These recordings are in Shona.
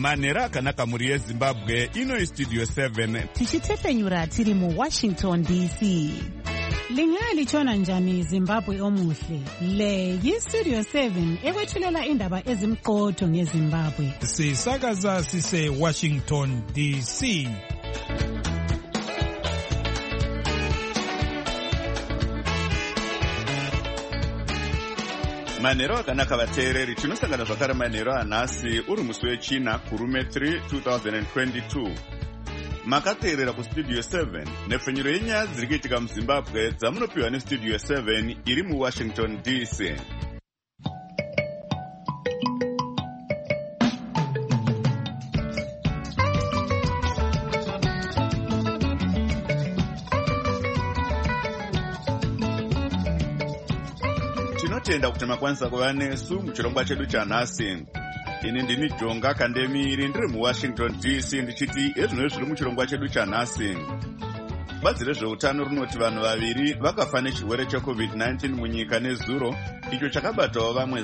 manhero akanaka mhuri yezimbabwe. Ino Studio 7 tichitepfenyura tiri muWashington DC. Lingaya lichona njani Zimbabwe omuhle? Le yiStudio 7 ekwethulela indaba ezimqotho ngeZimbabwe. Sisakaza sise Washington DC. manhero akanaka vateereri. Tinosangana zvakare manhero anhasi uri musi wechina kurume 3 2022. Makateerera kuStudio 7 nepfenyuro yenyaya dziri kuitika muZimbabwe dzamunopiwa neStudio 7 iri muWashington DC. Tinotenda kuti makwanisa kuva nesu muchirongwa chedu chanhasi. Ini ndini Jonga Kandemiri ndiri muWashington DC ndichiti ezvino zviri muchirongwa chedu chanhasi. Bazi rezveutano rinoti vanhu vaviri vakafa nechirwere cheCovid-19 munyika nezuro, icho chakabatawo vamwe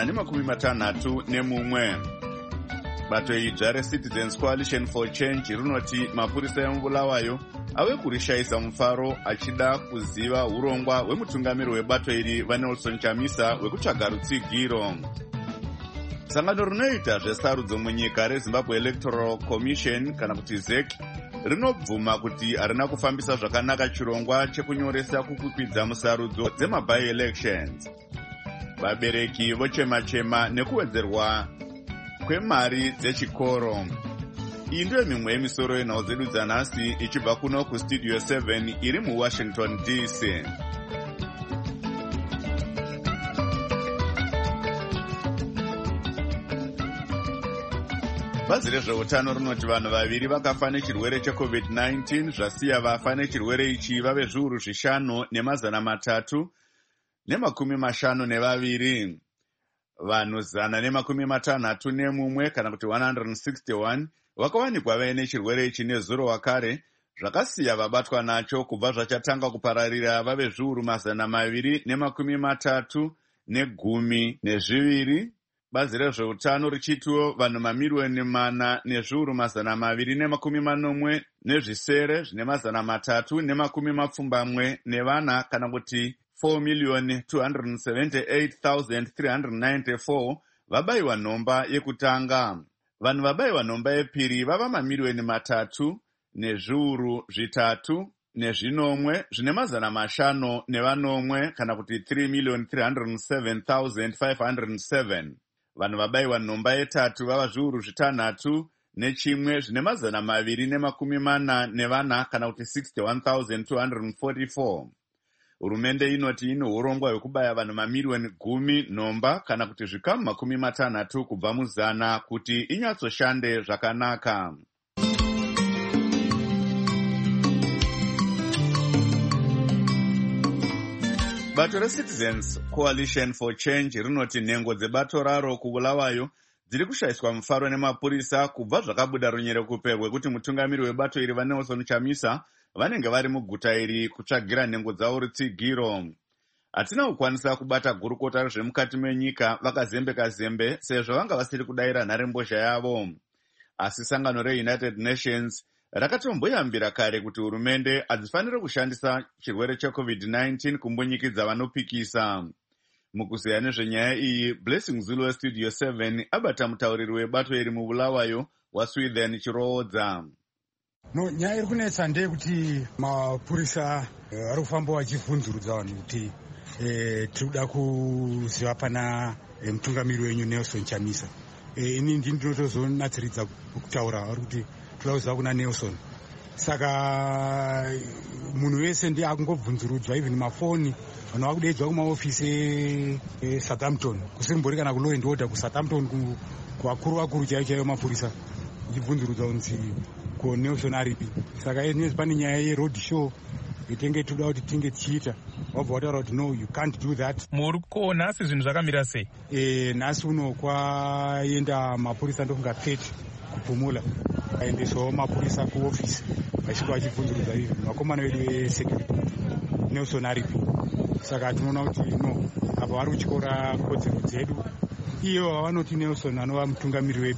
161. Bato idzva reCitizens Coalition for Change rinoti mapurisa emubulawayo ave kurishayisa mufaro achida kuziva urongwa hwemutungamiri webato iri vaNelson Chamisa wekutsvaga rutsigiro. Sangano rinoita zvesarudzo munyika reZimbabwe Electoral Commission kana kuti ZEC rinobvuma kuti harina kufambisa zvakanaka chirongwa chekunyoresa kukwikwidzwa musarudzo dzema-by-elections. Vabereki vochema-chema nekuwedzerwa kwemari dzechikoro. Iyi ndiyo mimwe yemisoro yenhau dzedu dzanhasi ichibva kuno kuStudio 7 iri muWashington DC. Bazi rezveutano rinoti vanhu vaviri vakafa nechirwere cheCovid-19 zvasiya vafa nechirwere ichi vave 5,552. Vanhu 161 kana kuti 161 vakawanikwa vaine chirwere ichi nezuro wakare, zvakasiya vabatwa nacho kubva zvachatanga kupararira vave 2,232. Bazi rezveutano richitiwo vanhu mamiliyoni 4,240,000 zvine 370,000 kana kuti 4,278,394 vabayiwa nhomba yekutanga. Vanhu vabayiwa nhomba yepiri vava mamiliyoni 3,3,000,000 zvine 500,000 kana kuti 3,307,507. Vanhu vabayiwa nhomba yetatu vava 6,100,000 zvine 244 kana kuti 61,244. Hurumende inoti ine urongwa hwekubaya vanhu mamiliyoni 10 nhomba kana kuti zvikamu 60 kubva mu100 kuti inyatsoshande zvakanaka. Bato reCitizens Coalition for Change rinoti nhengo dzebato raro kubulawayo dziri kushayiswa mufaro nemapurisa kubva zvakabuda runyerekupe rwekuti mutungamiri webato iri vaNelson Chamisa vanenge vari muguta iri kutsvagira nhengo dzavo rutsigiro. Hatina kukwanisa kubata gurukota rezvemukati menyika vakazembe sezvo vanga vasiri kudayira nharembozha yavo. Asi sangano reUnited Nations rakatomboyambira kare kuti hurumende hadzifaniri kushandisa chirwere cheCovid-19 kumbunyikidza vanopikisa. Mukuzeya nezvenyaya iyi, Blessing Zulu weStudio 7 abata mutauriri webato iri mubulawayo waSweden Chiroodza. Nyaya iri kunetsa ndeyekuti mapurisa ari kufamba vachivhunzurudza vanhu kuti tirikuda kuziva pana mutungamiri wenyu Nelson Chamisa. Ini ndinotozonatsiridza kutaura vari kuti toda kuziva kuna Nelson. Saka munhu wese ndiye akungobvunzurudzwa, even mafoni vanhu vakudaidzwa kumaofisi eSouthampton, kusimbori kana kulaw and order kuSouthampton, kuvakuru chaiyo mapurisa ichibvunzurudza kunzi ko Nelson aripi. Saka nezvi pane nyaya yeroad show itenge toda kuti tinge tichiita, wabva wataura kuti no, you can't do that. Muri ko nhasi zvinhu zvakamira sei? Nhasi uno kwaenda mapurisa ndofunga 30 kupumula, aendesawo mapurisa kuofisi vachiko vachibvunzurudza izvi vakomana vedu vesecurity Nelson aripi. Saka tinoona kuti no, apa vari kutyora kodzero dzedu. Iyo vanoti Nelson anova mutungamiri wedu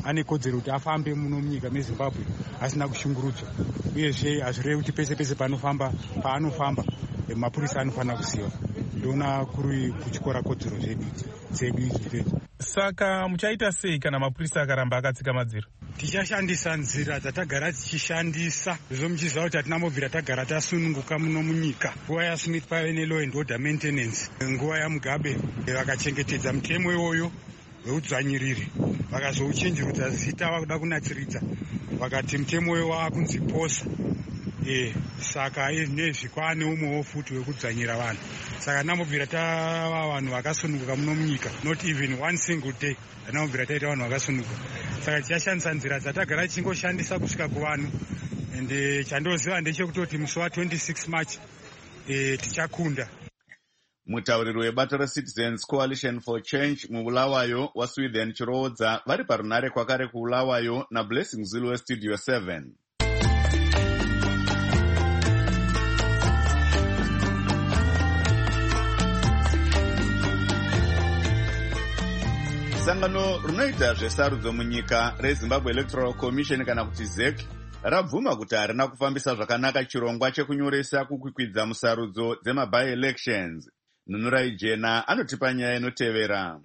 ane kodzero kuti afambe muno munyika mezimbabwe asina kushungurudzwa, uyezve hazvirevi kuti pese pese paanofamba mapurisa anofanira kuziva. Ndoona kuri kuchikora kodzero dzedu idzi. Saka muchaita sei kana mapurisa akaramba akatsika madziro? Tichashandisa nzira dzatagara tichishandisa, izvo muchiziva kuti hatina mobvira tagara tasununguka muno munyika. Nguva yaSmith paive nelaw and order maintenance, nguva yaMugabe vakachengetedza mutemo iwoyo weudzvanyiriri, vakazouchenjerudza zita vakuda kunatsiridza, vakati mutemo uyo wakunzi posa. Saka nezvi kwane umwewo futi wekudzvanyira vanhu. Saka namobvira tava vanhu vakasununguka muno munyika, not even one single day namobvira taita vanhu vakasununguka. Saka tichashandisa nzira dzatagara tichingoshandisa kusvika kuvanhu, ende chandoziva ndechekutoti musi wa26 March tichakunda. Mutauriri webato reCitizens Coalition for Change muBulawayo waSweden Chiroodza vari parunare kwakare kuBulawayo naBlessing Zulu weStudio 7. Sangano runoita zvesarudzo munyika reZimbabwe Electoral Commission kana kuti ZEC rabvuma kuti harina kufambisa zvakanaka chirongwa chekunyoresa kukwikwidza musarudzo dzema-by-elections. Nunurai Jena anotipa nyaya inotevera.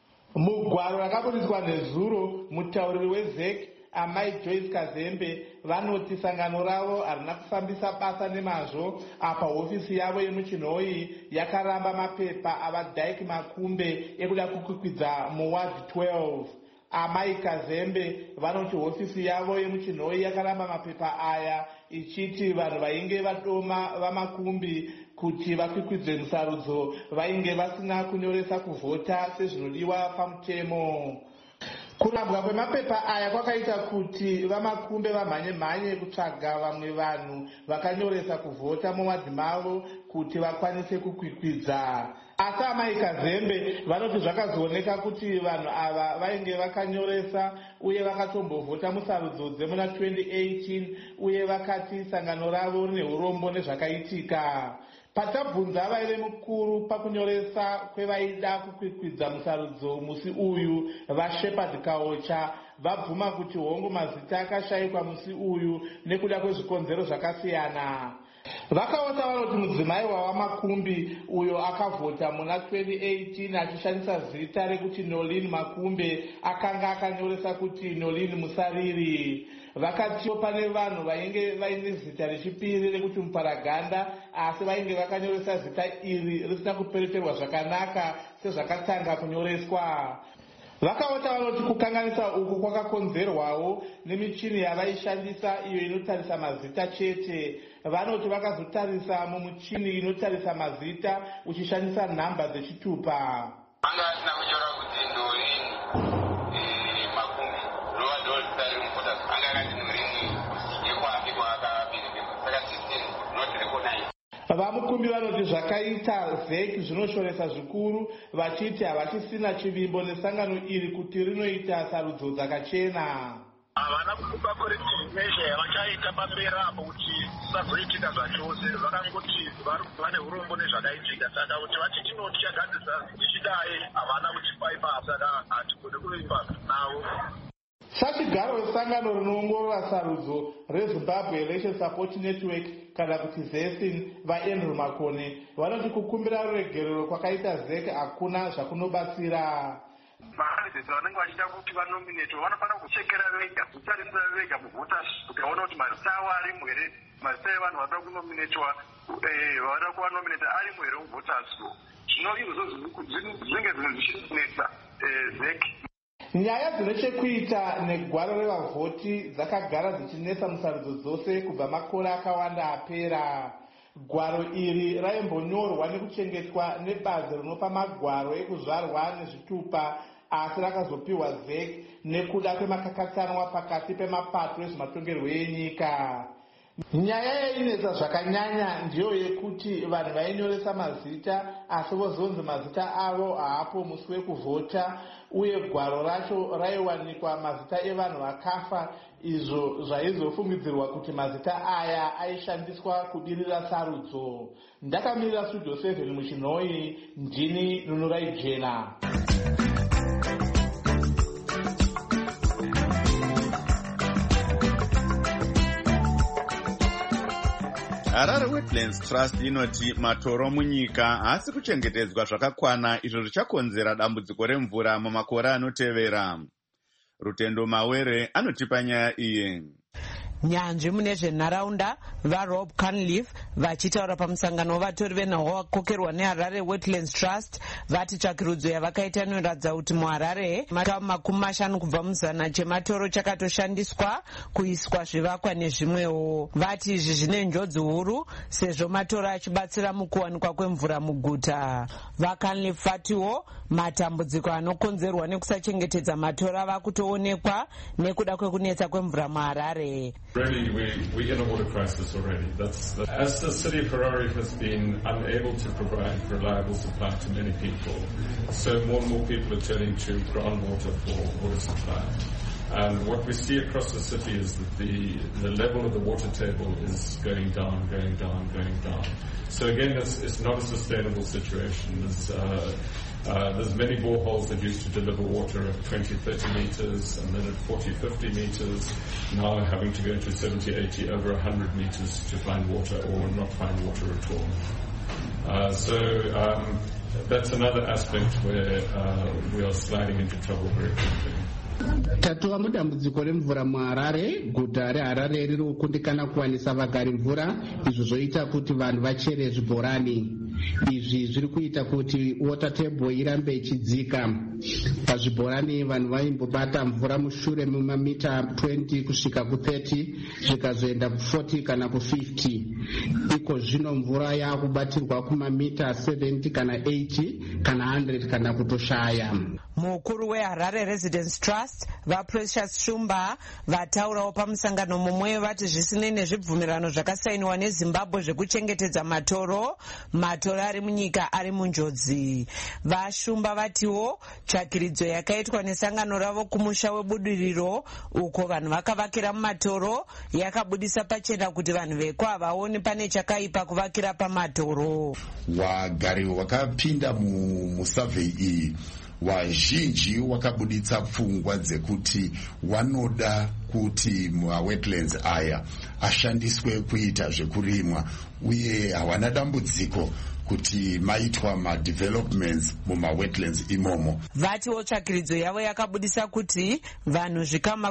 Mugwaro rakaburiswa nezuro, mutauriri weZEC Amai Joyce Kazembe vanoti sangano ravo harina kufambisa basa nemazvo apa hofisi yavo yemuchinhoi yakaramba mapepa avaDyke Makumbe ekuda kukwikwidza muward 12. Amai Kazembe vanoti hofisi yavo yemuchinhoi yakaramba mapepa aya ichiti vanhu vainge vadoma vaMakumbi kuti vakwikwidze musarudzo vainge vasina kunyoresa kuvhota sezvinodiwa pamutemo. Kurambwa kwemapepa aya kwakaita kuti vaMakumbe vamhanye kutsvaga vamwe vanhu vakanyoresa kuvhota muwadzi mavo kuti vakwanise kukwikwidza. Asi Amai Kazembe vanoti zvakazooneka kuti vanhu ava vainge vakanyoresa uye vakatombovhota musarudzo dzemuna 2018 uye vakati sangano ravo rine urombo nezvakaitika. Patabvunza vaive mukuru pakunyoresa kwevaida kukwikwidza musarudzo musi uyu vaShepherd Kaocha vabvuma kuti hongu mazita akashayikwa musi uyu nekuda kwezvikonzero zvakasiyana. Vakaota vanoti mudzimai waMakumbi uyo akavhota muna 2018 achishandisa zita rekuti Nolin Makumbe akanga akanyoresa kuti Nolin Musariri. Vakatiwo pane vanhu vainge vaine zita rechipiri rekuti Muparaganda asi vainge vakanyoresa zita iri risina kupereperwa zvakanaka sezvakatanga kunyoreswa. Vakaota vanoti kukanganisa uku kwakakonzerwawo nemichini yavaishandisa iyo inotarisa mazita chete. Vanoti vakazotarisa mumuchini inotarisa mazita uchishandisa nhamba dzechitupa. Anga asina kunyora kuti Nolin Makumbi rova ndorita rimupota anga akati Nolin yekwake kwaakaberekwa saka system not recognize. VaMukumbi vanoti zvakaita ZEC zvinoshoresa zvikuru vachiti havachisina chivimbo nesangano iri kuti rinoita sarudzo dzakachena. Havana kupa corrective measure yavachaita pambera apo kuti sazoitika zvachose, vakangoti vari vane urombo nezvakaitika, saka kuti vati tinotichagadzisa tichidai havana kutipaipa, saka hatigone kuimba navo. Sachigaro wesangano rinoongorora sarudzo reZimbabwe Election Support Network kana kuti ZESIN vaAndrew Makone vanoti kukumbira ruregerero kwakaita ZEC hakuna zvakunobatsira. Vahandisi vanenge vachida kuti vanominate vanofanira kuchekera vega, kutarisa vega muvhoters kuti vaone kuti mazita avo arimo here, mazita evanhu vanoda kunominatwa vanoda kuvanominata arimo here muvhoters. Zvino izvo zvinenge zvinhu zvichinetsa ZEC. Nyaya dzine chekuita negwaro revavhoti dzakagara dzichinetsa musarudzo dzose kubva makore akawanda apera. Gwaro iri raimbonyorwa nekuchengetwa nebazi rinopa magwaro ekuzvarwa nezvitupa asi rakazopiwa ZEC nekuda kwemakakatsanwa pakati pemapato ezvematongerwo enyika. Nyaya yainetsa zvakanyanya ndiyo yekuti vanhu vainyoresa mazita asi vozonzi mazita avo haapo musi wekuvhota uye gwaro racho raiwanikwa mazita evanhu vakafa, izvo zvaizofungidzirwa kuti mazita aya aishandiswa kudirira sarudzo. Ndakamirira Studio 7 muchinhoi, ndini Nunurai Jena. Harare Wetlands Trust inoti matoro munyika haasi kuchengetedzwa zvakakwana, izvo zvichakonzera dambudziko remvura mumakore anotevera. Rutendo Mawere anotipa nyaya iyi. Nyanzvi mune zvenharaunda vaRob Cunliffe vachitaura pamusangano wavatori venhau wakokerwa neHarare Wetlands Trust vati tsvakirudzo yavakaita inoratidza kuti muHarare makumi 50 kubva muzana chematoro chakatoshandiswa kuiswa zvivakwa nezvimwewo. Vati izvi zvine njodzi huru sezvo matoro achibatsira mukuwanikwa kwemvura muguta. VaCunliffe vatiwo matambudziko anokonzerwa nekusachengetedza matoro ava kutoonekwa nekuda kwekunetsa kwemvura muHarare. Really, we're in a water crisis already. As the city of Harare has been unable to provide reliable supply to many people, so more and more people are turning to groundwater for water supply. And what we see across the city is that the level of the water table is going down. So again, it's not a sustainable situation. There's many boreholes that used to deliver water at 20-30 meters and then at 40-50 meters, now having to go to 70-80, over 100 meters to find water or not find water at all. So that's another aspect where we are sliding into trouble very quickly. Tatova mudambudziko remvura muHarare. Guta reHarare riri kukundikana kuwanisa vagari mvura, izvo zvoita kuti vanhu vachere zvibhorani. Izvi zviri kuita kuti water table irambe ichidzika. Pazvibhorani vanhu vaimbobata mvura mushure memamita 20 kusvika ku30 zvikazoenda ku40 kana ku50. Iko zvino mvura yakubatirwa kumamita 70 kana 80 kana 100 kana kutoshaya. Mukuru weHarare Residence Trust vaPrecious Shumba vataurawo pamusangano mumwe vati zvisinei nezvibvumirano zvakasainiwa neZimbabwe zvekuchengetedza matoro ari munyika ari munjodzi. VaShumba vatiwo tsvakiridzo yakaitwa nesangano ravo kumusha webudiriro uko vanhu vakavakira mumatoro yakabudisa pachena kuti vanhu veko havaoni pane chakaipa kuvakira pamatoro. Wagari wakapinda musurvey iyi wazhinji wakabuditsa pfungwa dzekuti wanoda kuti mawetlands aya ashandiswe kuita zvekurimwa, uye hawana dambudziko kuti maitwa madevelopments mumawetlands imomo. Vatiwo tsvakiridzo yavo yakabudisa kuti vanhu zvikama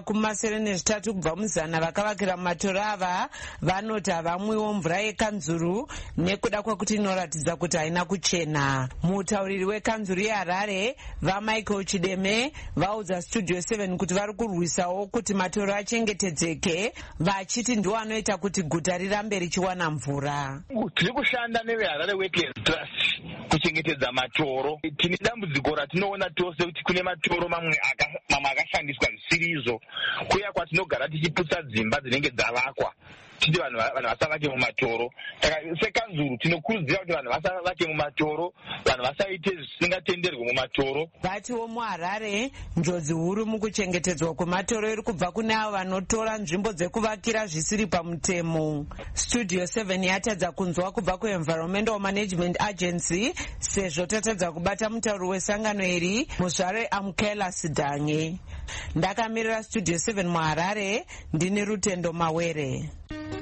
73 kubva muzana vakavakira matoro ava vanoti havamwiwo mvura yekanzuru nekuda kwekuti inoratidza kuti haina kuchena. Mutauriri wekanzuru yeHarare vaMichael Chideme vaudza Studio 7 kuti vari kurwisawo kuti matoro achengetedzeke, vachiti ndiwo anoita kuti guta rirambe richiwana mvura. Tiri kushanda neveHarare Wetlands Trust kuchengetedza matoro. Tine dambudziko ratinoona tose kuti kune matoro mamwe akashandiswa zvisirizo, kuya kwatinogara tichiputsa dzimba dzinenge dzavakwa titi vanhu vasavake mumatoro. Sekanzuru tinokurudzira kuti vanhu vasavake mumatoro, vanhu vasaite zvisingatenderwe mumatoro. Vatiwo muHarare njodzi huru mukuchengetedzwa kwematoro iri kubva kune avo vanotora nzvimbo dzekuvakira zvisiri pamutemo. Studio 7 yatadza kunzwa kubva kuEnvironmental Management Agency sezvo tatadza kubata mutauri wesangano iri Muzvare Amkela Sidanye. Ndakamirira Studio 7 muHarare, ndini Rutendo Mawere.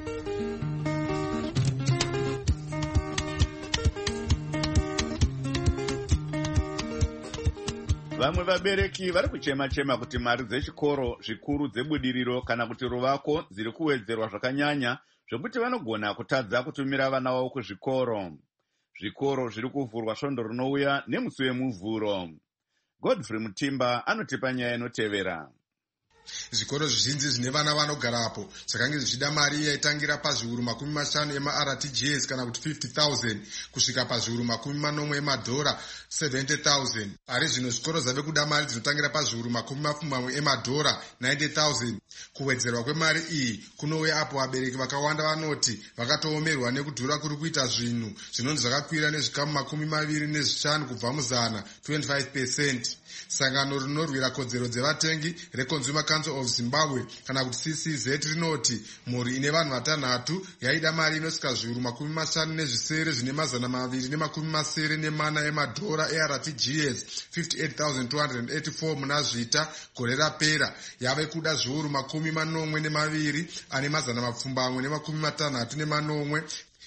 Vamwe vabereki vari kuchema-chema kuti mari dzechikoro zvikuru dzebudiriro kana kuti ruvako dziri kuwedzerwa zvakanyanya zvokuti vanogona kutadza kutumira vana vavo kuzvikoro. Zvikoro zviri kuvhurwa svondo rinouya nemusi wemuvhuro. Godfrey Mutimba anotipa nyaya inotevera. Zvikoro zvizhinji zvine vana vanogarapo zvakange zvichida mari yaitangira pazviuru 50 ema-RTGS kana kuti 50,000 kusvika pazviuru 40 emadhora 70,000. Ari zvino zvikoro zvave kuda mari dzinotangira pazviuru 40 emadhora 90,000. Kuwedzerwa kwemari iyi kunouya apo vabereki vakawanda vanoti vakatoomerwa nekudhura kuri kuita zvinhu zvinonzi zvakakwira nezvikamu 25 kubva muzana 25%. Sangano rinorwira kodzero dzevatengi reConsumer Council of Zimbabwe kana kuti CCZ rinoti mhuri ine vanhu vatanhatu yaida mari inosvika zviuru 50 zvine mazana 274 emadhora eRTGS 58,284 muna Zvita gore rapera. Yave kuda zviuru 42 ane mazana 764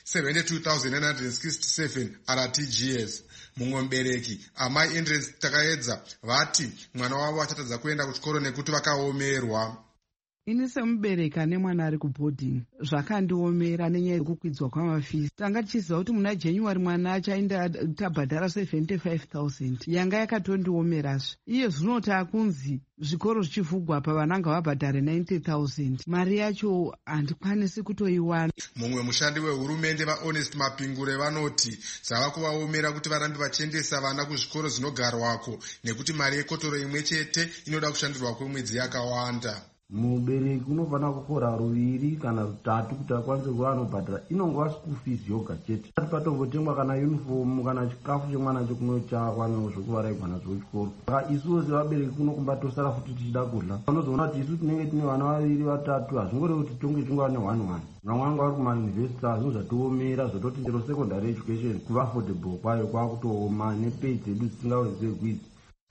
72,967 RTGS. Mumwe mubereki amai Endrance Takaedza vati mwana wavo achatadza kuenda kuchikoro nekuti vakaomerwa. Ini semubereki ane mwana ari kubhodhingi zvakandiomera nenyaya yekukwidzwa kwamafisi. Tanga tichiziva kuti muna January mwana achaenda tabhadhara 75,000 yanga yakatondiomerazve. Iye zvinoti akunzi zvikoro zvichivhugwa pa vananga vabhadhare 90,000 mari yacho handikwanisi kutoiwana. Mumwe mushandi wehurumende vaHonest Mapingure vanoti zvava kuvaomera kuti varambe vachiendesa vana kuzvikoro zvinogarwako nekuti mari yekotoro imwe chete inoda kushandirwa kwemwedzi yakawanda. Mubereki unofanira kukora ruviri kana rutatu kuti akwanise kuva anobhadhara inongova school fees yoga chete. Patongotengwa kana uniform kana chikafu chemwana chekunochakwa zvokuvaraigwa nazvo kuchikoro. Saka isuwo sevabereki kunokumba tosara futi tichida kudla. Unozoona kuti isu tinenge tine vana vaviri vatatu hazvingorevi kuti tonge chingwa ne1-1. Vamwe vanga vari kumayunivhesiti zvinhu zvatiomera zvototi chero secondary education kuva affordable kwayo kwakutooma nepei dzedu dzisingawedzerwi idzi.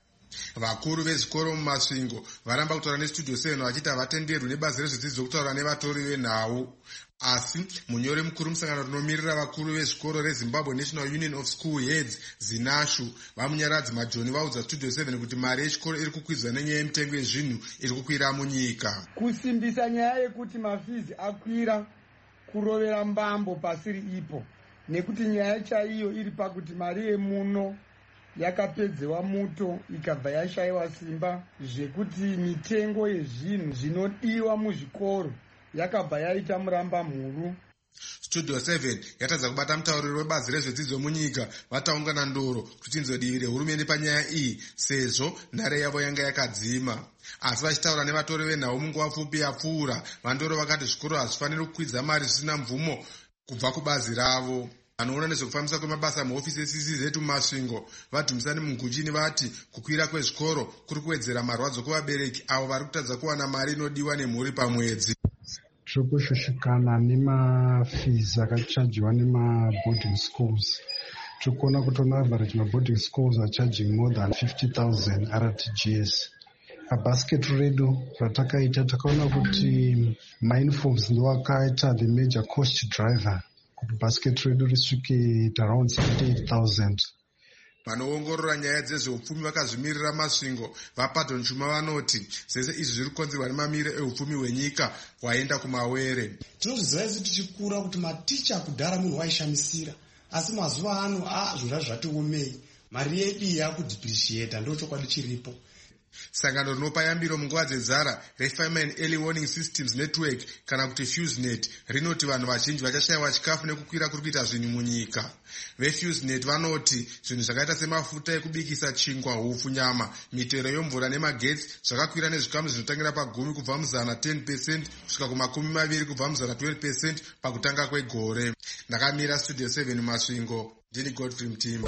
Vakuru vezvikoro mumasvingo varamba kutaura neStudio 7 vachiti havatenderwi nebazi rezvidzidzo kutaura nevatori venhau. Asi munyori mukuru musangano rinomirira vakuru vezvikoro reZimbabwe National Union of School Heads ZINASHU vamunyaradzi Majoni vaudza Studio 7 kuti mari yechikoro iri kukwidzwa nenyaya yemitengo yezvinhu iri kukwira munyika. Kusimbisa nyaya yekuti mafizi akwira kurovera mbambo pasiri ipo nekuti nyaya chaiyo iri pakuti mari yemuno yakapedzewa muto ikabva yashayiwa simba zvekuti mitengo yezvinhu zvinodiwa muzvikoro yakabva yaita muramba mhuru. Studio 7 yatadza kubata mutauriri webazi rezvedzidzo munyika vataungana ndoro kuti inzodivi rehurumende panyaya iyi sezvo nhare yavo yanga yakadzima. Asi vachitaura nevatori venhau munguva pfupi yapfuura vandoro vakati zvikoro hazvifaniri kukwidza mari zvisina mvumo kubva kubazi ravo. Vanoona nezvekufambisa kwemabasa muhofisi yeCCZ mumasvingo vadhumisani munguchini vati kukwira kwezvikoro kuri kuwedzera marwadzo kuvabereki avo vari kutadza kuwana mari inodiwa nemhuri pamwedzi. Tiri kushushikana nemafizi akachajiwa nemaboarding schools. Tiri kuona kuti on average maboarding schools are charging more than 50,000 RTGS. Pabasket redu ratakaita takaona kuti mauniforms ndiwo akaita the major cost driver. Basket redu risvike around 78,000. Vanoongorora nyaya dzezveupfumi vakazvimirira masvingo vaPardon Chuma vanoti zvese izvi zviri kukonzerwa nemamiriro eupfumi hwenyika hwaenda kumawere. Tinozviziva isu tichikura kuti maticha kudhara munhu waishamisira asi mazuva ano zvira zvatiomei mari yedu yakudhipriciata ndo chokwadi chiripo. Sangano rinopa yambiro munguva dzenzara reFiremine Early Warning Systems Network kana kuti FuseNet rinoti vanhu vazhinji vachashayiwa chikafu nekukwira kuri kuita zvinhu munyika. VeFuseNet vanoti zvinhu zvakaita semafuta ekubikisa chingwa, hupfu, nyama, mitero yomvura nemagetsi zvakakwira nezvikamu zvinotangira pa10 kubva muzana 10% kusvika ku20 kubva muzana 20% pakutanga kwegore. Ndakamira Studio 7 Masvingo, ndini Godfrey Mtimba.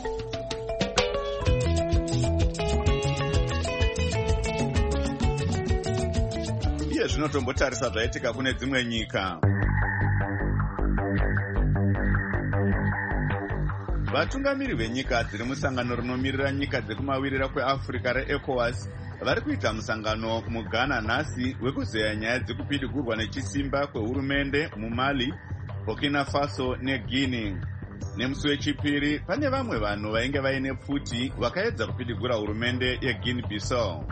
Zvinotombotarisa zvaitika kune dzimwe nyika. Vatungamiri venyika dziri musangano rinomirira nyika dzekumawirira kweAfrica reECOWAS vari kuita musangano muGhana nhasi wekuzeya nyaya dzekupidigurwa nechisimba kwehurumende muMali, Burkina Faso neGuinea. Nemusi wechipiri pane vamwe vanhu vainge vaine pfuti vakaedza kupidigura hurumende yeGuinea Bissau.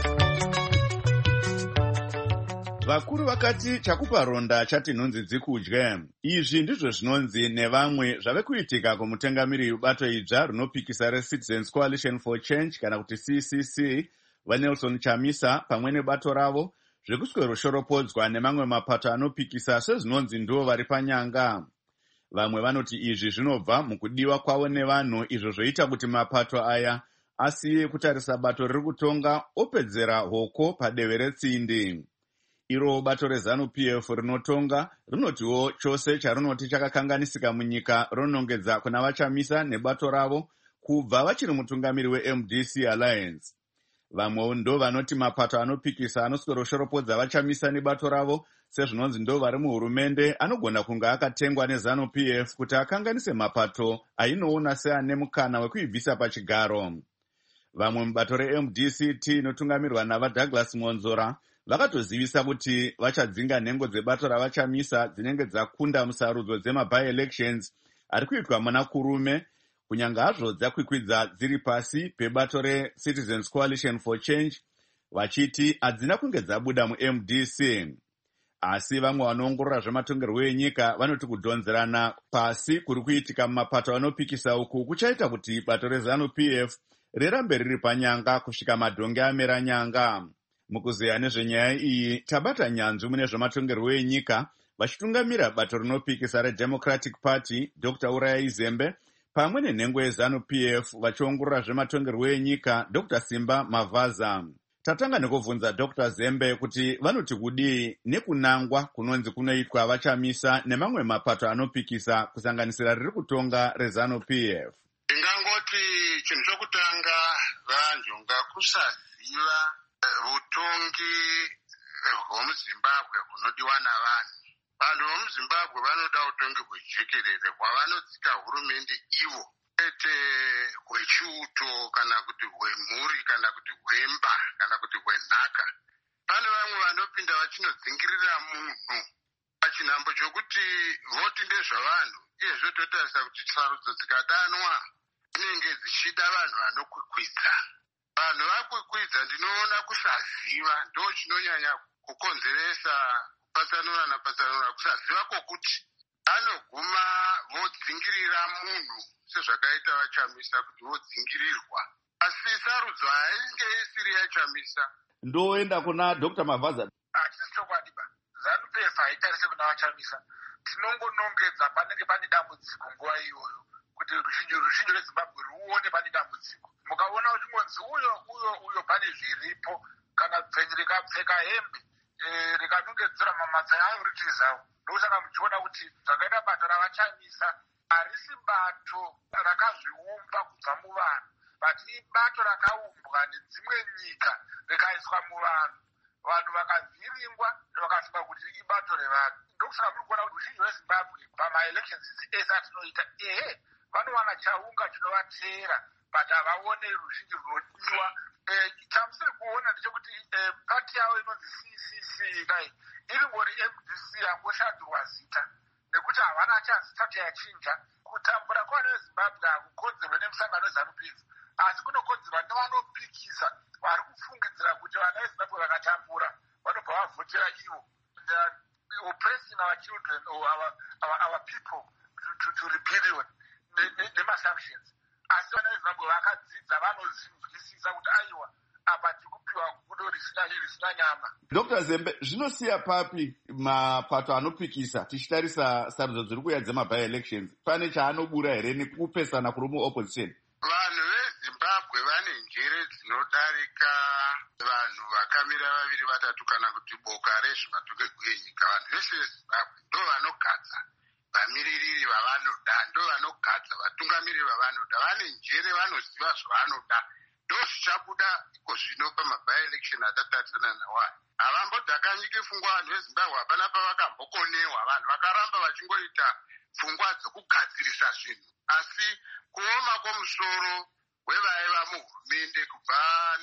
Vakuru vakati chakupa ronda chati nhunzi dzikudye. Izvi ndizvo zvinonzi nevamwe zvave kuitika kumutengamiri webato idzva rinopikisa reCitizens Coalition for Change kana kuti CCC vaNelson Chamisa pamwe nebato ravo zvekusweroshoropodzwa nemamwe mapato anopikisa sezvinonzi ndivo vari panyanga. Vamwe vanoti izvi zvinobva mukudiwa kwavo nevanhu izvo zvoita kuti mapato aya asiye kutarisa bato riri kutonga opedzera hoko padehwe retsindi. Iro bato reZANU-PF rinotonga rinotiwo chose charinoti chakakanganisika munyika ronongedza kuna vaChamisa nebato ravo kubva vachiri mutungamiri weMDC Alliance. Vamwewo ndo vanoti mapato anopikisa anosweroshoropodzwa vaChamisa nebato ravo sezvinonzi ndo vari muhurumende anogona kunge akatengwa neZANU-PF kuti akanganise mapato ainoona seane mukana wekuibvisa pachigaro. Vamwe mubato reMDCT inotungamirwa navaDouglas Monzora vakatozivisa kuti vachadzinga nhengo dzebato ravachamisa dzinenge dzakunda musarudzo dzema-by-elections ari kuitwa muna kurume, kunyange hazvo dzakwikwidza dziri pasi pebato reCitizens Coalition for Change, vachiti hadzina kunge dzabuda muMDC. Asi vamwe vanoongorora zvematongerwo enyika vanoti kudhonzerana pasi kuri kuitika mumapato anopikisa uku kuchaita kuti bato reZANU-PF rirambe riri panyanga kusvika madhonge amera nyanga. Mukuzeya nezvenyaya iyi tabata nyanzvi mune zvematongerwo enyika vachitungamira bato rinopikisa reDemocratic Party Dr. Uraya Izembe pamwe nenhengo yeZANU-PF vachiongorora zvematongerwo enyika Dr. Simba Mavaza. Tatanga nekubvunza Dr. Zembe kuti vanoti kudii nekunangwa kunonzi kunoitwa vachamisa nemamwe mapato anopikisa kusanganisira riri kutonga reZANU-PF. Ndingangoti chinhu chokutanga vanhu ngakusaziva utongi hwemuZimbabwe hunodiwa navanhu. Vanhu vemuZimbabwe vanoda utongi hwejekerere hwavanodzika hurumende ivo, kwete hwechiuto kana kuti hwemhuri kana kuti hwemba kana kuti hwenhaka. Pane vamwe vanopinda vachinodzingirira munhu pachinhambo chokuti voti ndezvavanhu, izvo totarisa kuti sarudzo dzikadanwa dzinenge dzichida vanhu vanokwikwidza. Vanhu vakwikwidza ndinoona kusaziva ndo chinonyanya kukonzeresa kupatsanura kusaziva kwokuti anoguma vodzingirira munhu sezvakaita vachamisa kuti vodzingirirwa, asi sarudzo hainge isiri yachamisa. Ndoenda kuna Dr. Mavaza. Hatisi chokwadiba, ZANU-PF haitarise kuna vachamisa. Tinongonongedza panenge pane dambudziko nguva iyoyo kuti ruzhinji rweZimbabwe ruone pane dambudziko. Mukaona kuti munzi uyo pane zviripo, kana bvenyi rikapfeka hembe rikanongedzera mamatsa ayo ritizawo, ndosaka muchiona kuti zvakaita bato ravachamisa harisi bato rakazviumba kubva muvanhu, bati ibato rakaumbwa nedzimwe nyika rikaiswa muvanhu, vanhu vakavhiringwa vakafunga kuti ibato revanhu. Ndokusaka muri kuona kuti ruzhinji rweZimbabwe pama-elections ese atinoita vanowana chaunga chinovateera but havaone ruzhinji runodiwa. Chamusiri kuona ndechekuti pati yavo inonzi CCC kai iringori MDC yangoshandurwa zita nekuti havana chazisati yachinja. Kutambura kwavana veZimbabwe hakukonzerwa nemusangano weZANU-PF, asi kunokonzerwa nevanopikisa vari kufungidzira kuti vana veZimbabwe vakatambura vanobva vavhotera ivo. Oppressing our children or our people to rebellion nemassanctions. Asi vana veZimbabwe vakadzidza vanozvinzwisisa kuti aiwa apa tikupiwa gudo risina nyama. Dr. Zembe, zvinosiya papi mapato anopikisa tichitarisa sarudzo dziri kuuya dzema-by-elections? Pane chaanobura here nekupesana kuri muopposition? Vanhu veZimbabwe vane njere dzinodarika vanhu vakamira vaviri vatatu kana kuti boka rezvematongerwo enyika. Vanhu vese veZimbabwe ndo vanogadza vamiririri vavanoda, ndo vanogadza vatungamiriri vavanoda. Vane njere, vanoziva zvavanoda. Ndo zvichabuda iko zvino pama-by-election atatarisana nawo. Havambodhakanyike pfungwa vanhu veZimbabwe, hapana pavakambokonewa. Vanhu vakaramba vachingoita pfungwa dzokugadzirisa zvinhu, asi kuoma kwomusoro wevaiva muhurumende kubva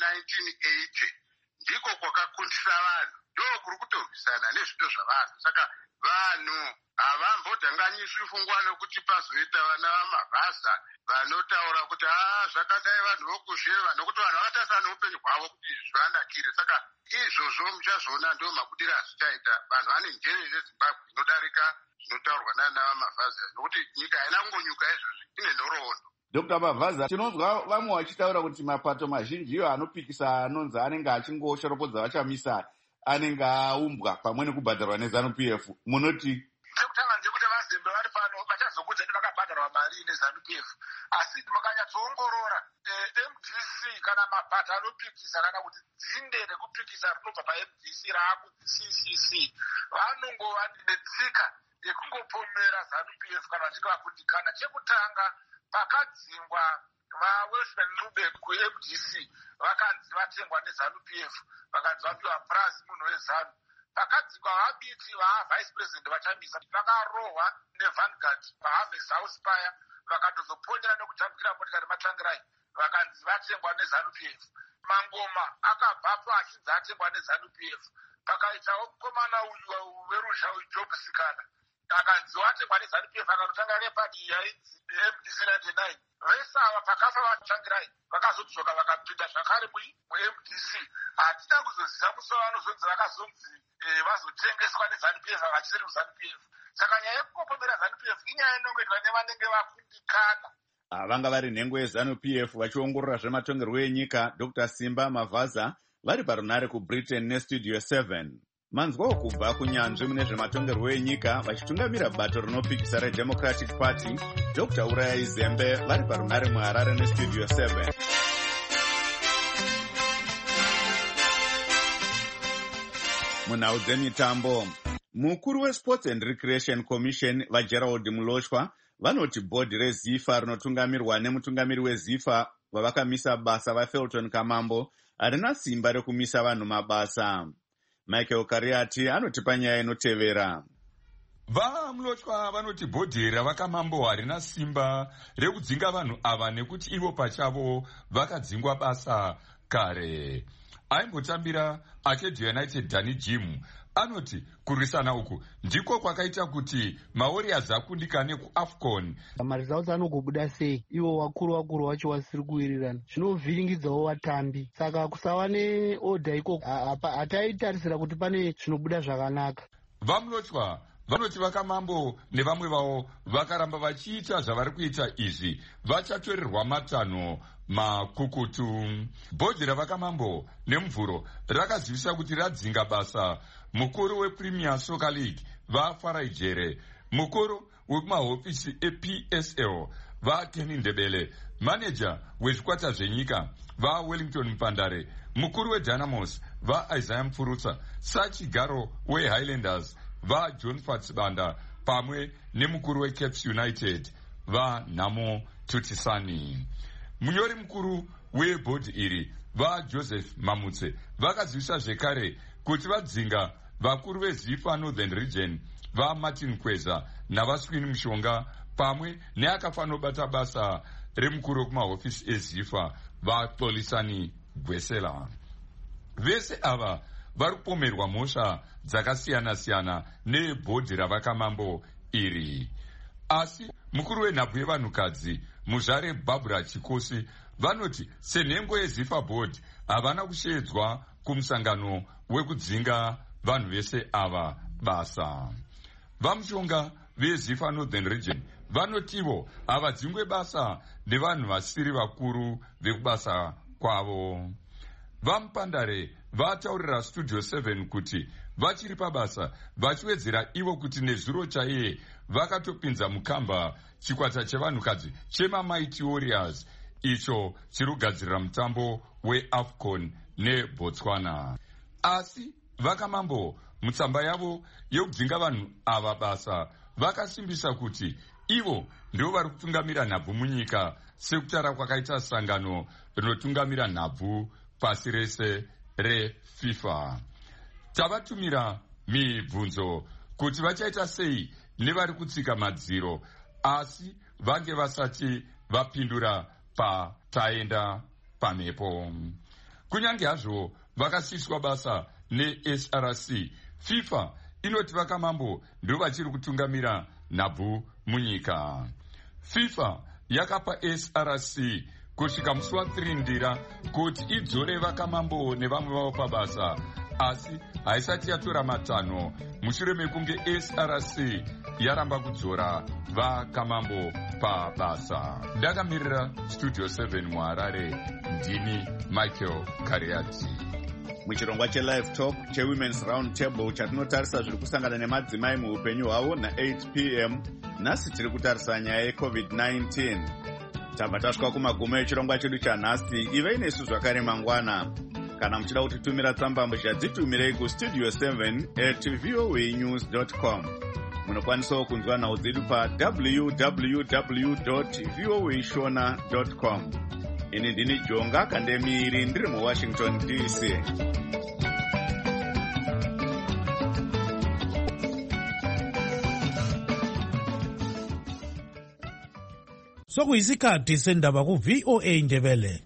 1980 ndiko kwakakundisa vanhu, ndo kuri kutorwisana nezvido zvavanhu. Saka vanhu havambodhanganyiswi pfungwa nokuti pazoita vana vamabhaza vanotaura kuti zvakadai vanhu vokuzveva, nokuti vanhu vakatarisa neupenyu hwavo kuti zvanakire. Saka izvozvo muchazvoona ndo mabudiro azvichaita. Vanhu vane njere yeZimbabwe inodarika zvinotaurwa nana vamabhaza, nokuti nyika haina kungonyuka izvozvi, ine nhoroondo. Dr. Mavaza, tinonzwa vamwe vachitaura kuti mapato mazhinji iwo anopikisa anonzi anenge achingoshoropodza vachamisa anenge aumbwa pamwe nekubhadharwa neZANU-PF. Munoti? Chekutanga ndekuti vaZembe vari pano vachazokudza kuti vakabhadharwa mari neZANU-PF, asi makanyatsoongorora MDC kana mapato anopikisa kana kuti dzinde rekupikisa rinobva paMDC raakuCCC vanongova netsika yekungopomera ZANU-PF kana vachinge vakundikana. Chekutanga pakadzingwa vaWelshman Rubek kuMDC vakanzi vatengwa neZANU-PF, vakanzi vapiwa prazi munhu weZANU. Pakadzingwa vabiti vavice president vachamisa vakarohwa neVanguard vaHarvest House Spire vakatozopondera nekutambukira motikari matangirai vakanzi vatengwa neZANU-PF. Mangoma akabvapo achinzi atengwa neZANU-PF. pakaitawo mukomana uyu werusha ujob sikana akanziwa atekwa neZANU-PF akanotanga nepati yainzi MDC 99 vese ava pakafa vatsvangirai vakazodzoka vakapinda zvakare muMDC. Hatina kuzoziva musi vanozonzi vakazonzi vazotengeswa neZANU-PF vachisiri muZANU-PF. Saka nyaya yekungopomera ZANU-PF inyaya inongoitwa nevanenge vakundikana. Vanga vari nhengo yeZANU-PF vachiongorora zvematongerwo enyika Dr. Simba Mavaza vari parunare kuBritain neStudio 7. Manzwawo kubva kunyanzvi mune zvematongerwo enyika vachitungamira bato rinopikisa reDemocratic Party Dr. Uraya Izembe vari parunare muHarare neStudio 7. Munhau dzemitambo, mukuru weSports and Recreation Commission vaGerald Muloshwa vanoti bhodhi reZIFA rinotungamirwa nemutungamiri weZIFA vavakamisa basa vaFelton Kamambo harina simba rekumisa vanhu mabasa. Michael Kariati anotipa nyaya inotevera. VaMuloshwa vanoti bhodhi ravakamambo harina simba rekudzinga vanhu ava nekuti ivo pachavo vakadzingwa basa kare. Aimbotambira Acadia United Danny Jim anoti kurwisana uku ndiko kwakaita kuti maWarriors akundikane kuAFCON. Maresults anogobuda sei ivo wakuru wacho vasiri kuwirirana zvinovhiringidzawo vatambi, saka kusava neorder ikoko hataitarisira kuti pane zvinobuda zvakanaka. VaMuloshwa vanoti vakamambo nevamwe vavo vakaramba vachiita zvavari kuita izvi vachatorerwa matanho makukutu. Bhodhi ravakamambo nemvuro rakazivisa kuti radzinga basa mukuru wePremier Soccer League vaFarai Jere, mukuru wekumahofisi ePSL vaKenny Ndebele, maneja wezvikwata zvenyika vaWellington Mpandare, mukuru weDynamos vaIsaiah Mfurutsa, sachigaro weHighlanders vaJohn Fatsibanda pamwe nemukuru weCaps United vaNhamo Tutisani. Munyori mukuru webhodhi iri vaJoseph Mamutse vakazivisa zvekare kuti vadzinga vakuru veZIFA Northern Region vaMartin Kweza navaSwini Mushonga pamwe neakafanobata basa remukuru wekumahofisi eZIFA vaXolisani Gwesela. Vese ava vari kupomerwa mhosva dzakasiyana-siyana nebhodhi ravakamambo iri. Asi mukuru wenhabvu yevanhukadzi muzvare Barbara Chikosi vanoti senhengo yeZIFA Board havana kushedzwa kumusangano wekudzinga vanhu vese ava basa. VaMushonga veZIFA Northern Region vanotivo havadzingwe basa nevanhu vasiri vakuru vekubasa kwavo. VaMupandare vataurira Studio 7 kuti vachiri pabasa vachiwedzera ivo kuti nezuro chaiye vakatopinza mukamba chikwata chevanhukadzi chemaMighty Warriors icho chiri kugadzirira mutambo weAFCON neBotswana. Asi vakamambo mutsamba yavo yekudzinga vanhu ava basa vakasimbisa kuti ivo ndivo vari kutungamira nhabvu munyika sekutara kwakaita sangano rinotungamira nhabvu pasi rese reFIFA. Tavatumira mibvunzo kuti vachaita sei nevari kutsika madziro, asi vange vasati vapindura pataenda pamhepo. Kunyange hazvo vakasiswa basa neSRC, FIFA inoti vakamambo ndivo vachiri kutungamira nhabvu munyika. FIFA yakapa SRC kusvika musi wa3 Ndira kuti idzore vakamambo nevamwe vavo pabasa, asi haisati yatora matanho mushure mekunge SRC yaramba kudzora vakamambo pabasa. Ndakamirira Studio 7 muHarare, ndini Michael Kariati. Muchirongwa cheLive Talk cheWomen's Round Table chatinotarisa zviri kusangana nemadzimai muupenyu hwavo na8 p.m. nhasi tiri kutarisa nyaya yeCovid-19. Tabva tasvika kumagumo echirongwa chedu chanhasi. Ivei nesu zvakare mangwana. Kana muchida kutitumira tsambambo dzitumirei kustudio 7@voanews.com. Munokwanisawo kunzwa nhau dzedu www.voashona.com. Ini ndini Jonga Kandemiri ndiri muWashington DC. Sokuyisikhathi sendaba ku-VOA Ndebele.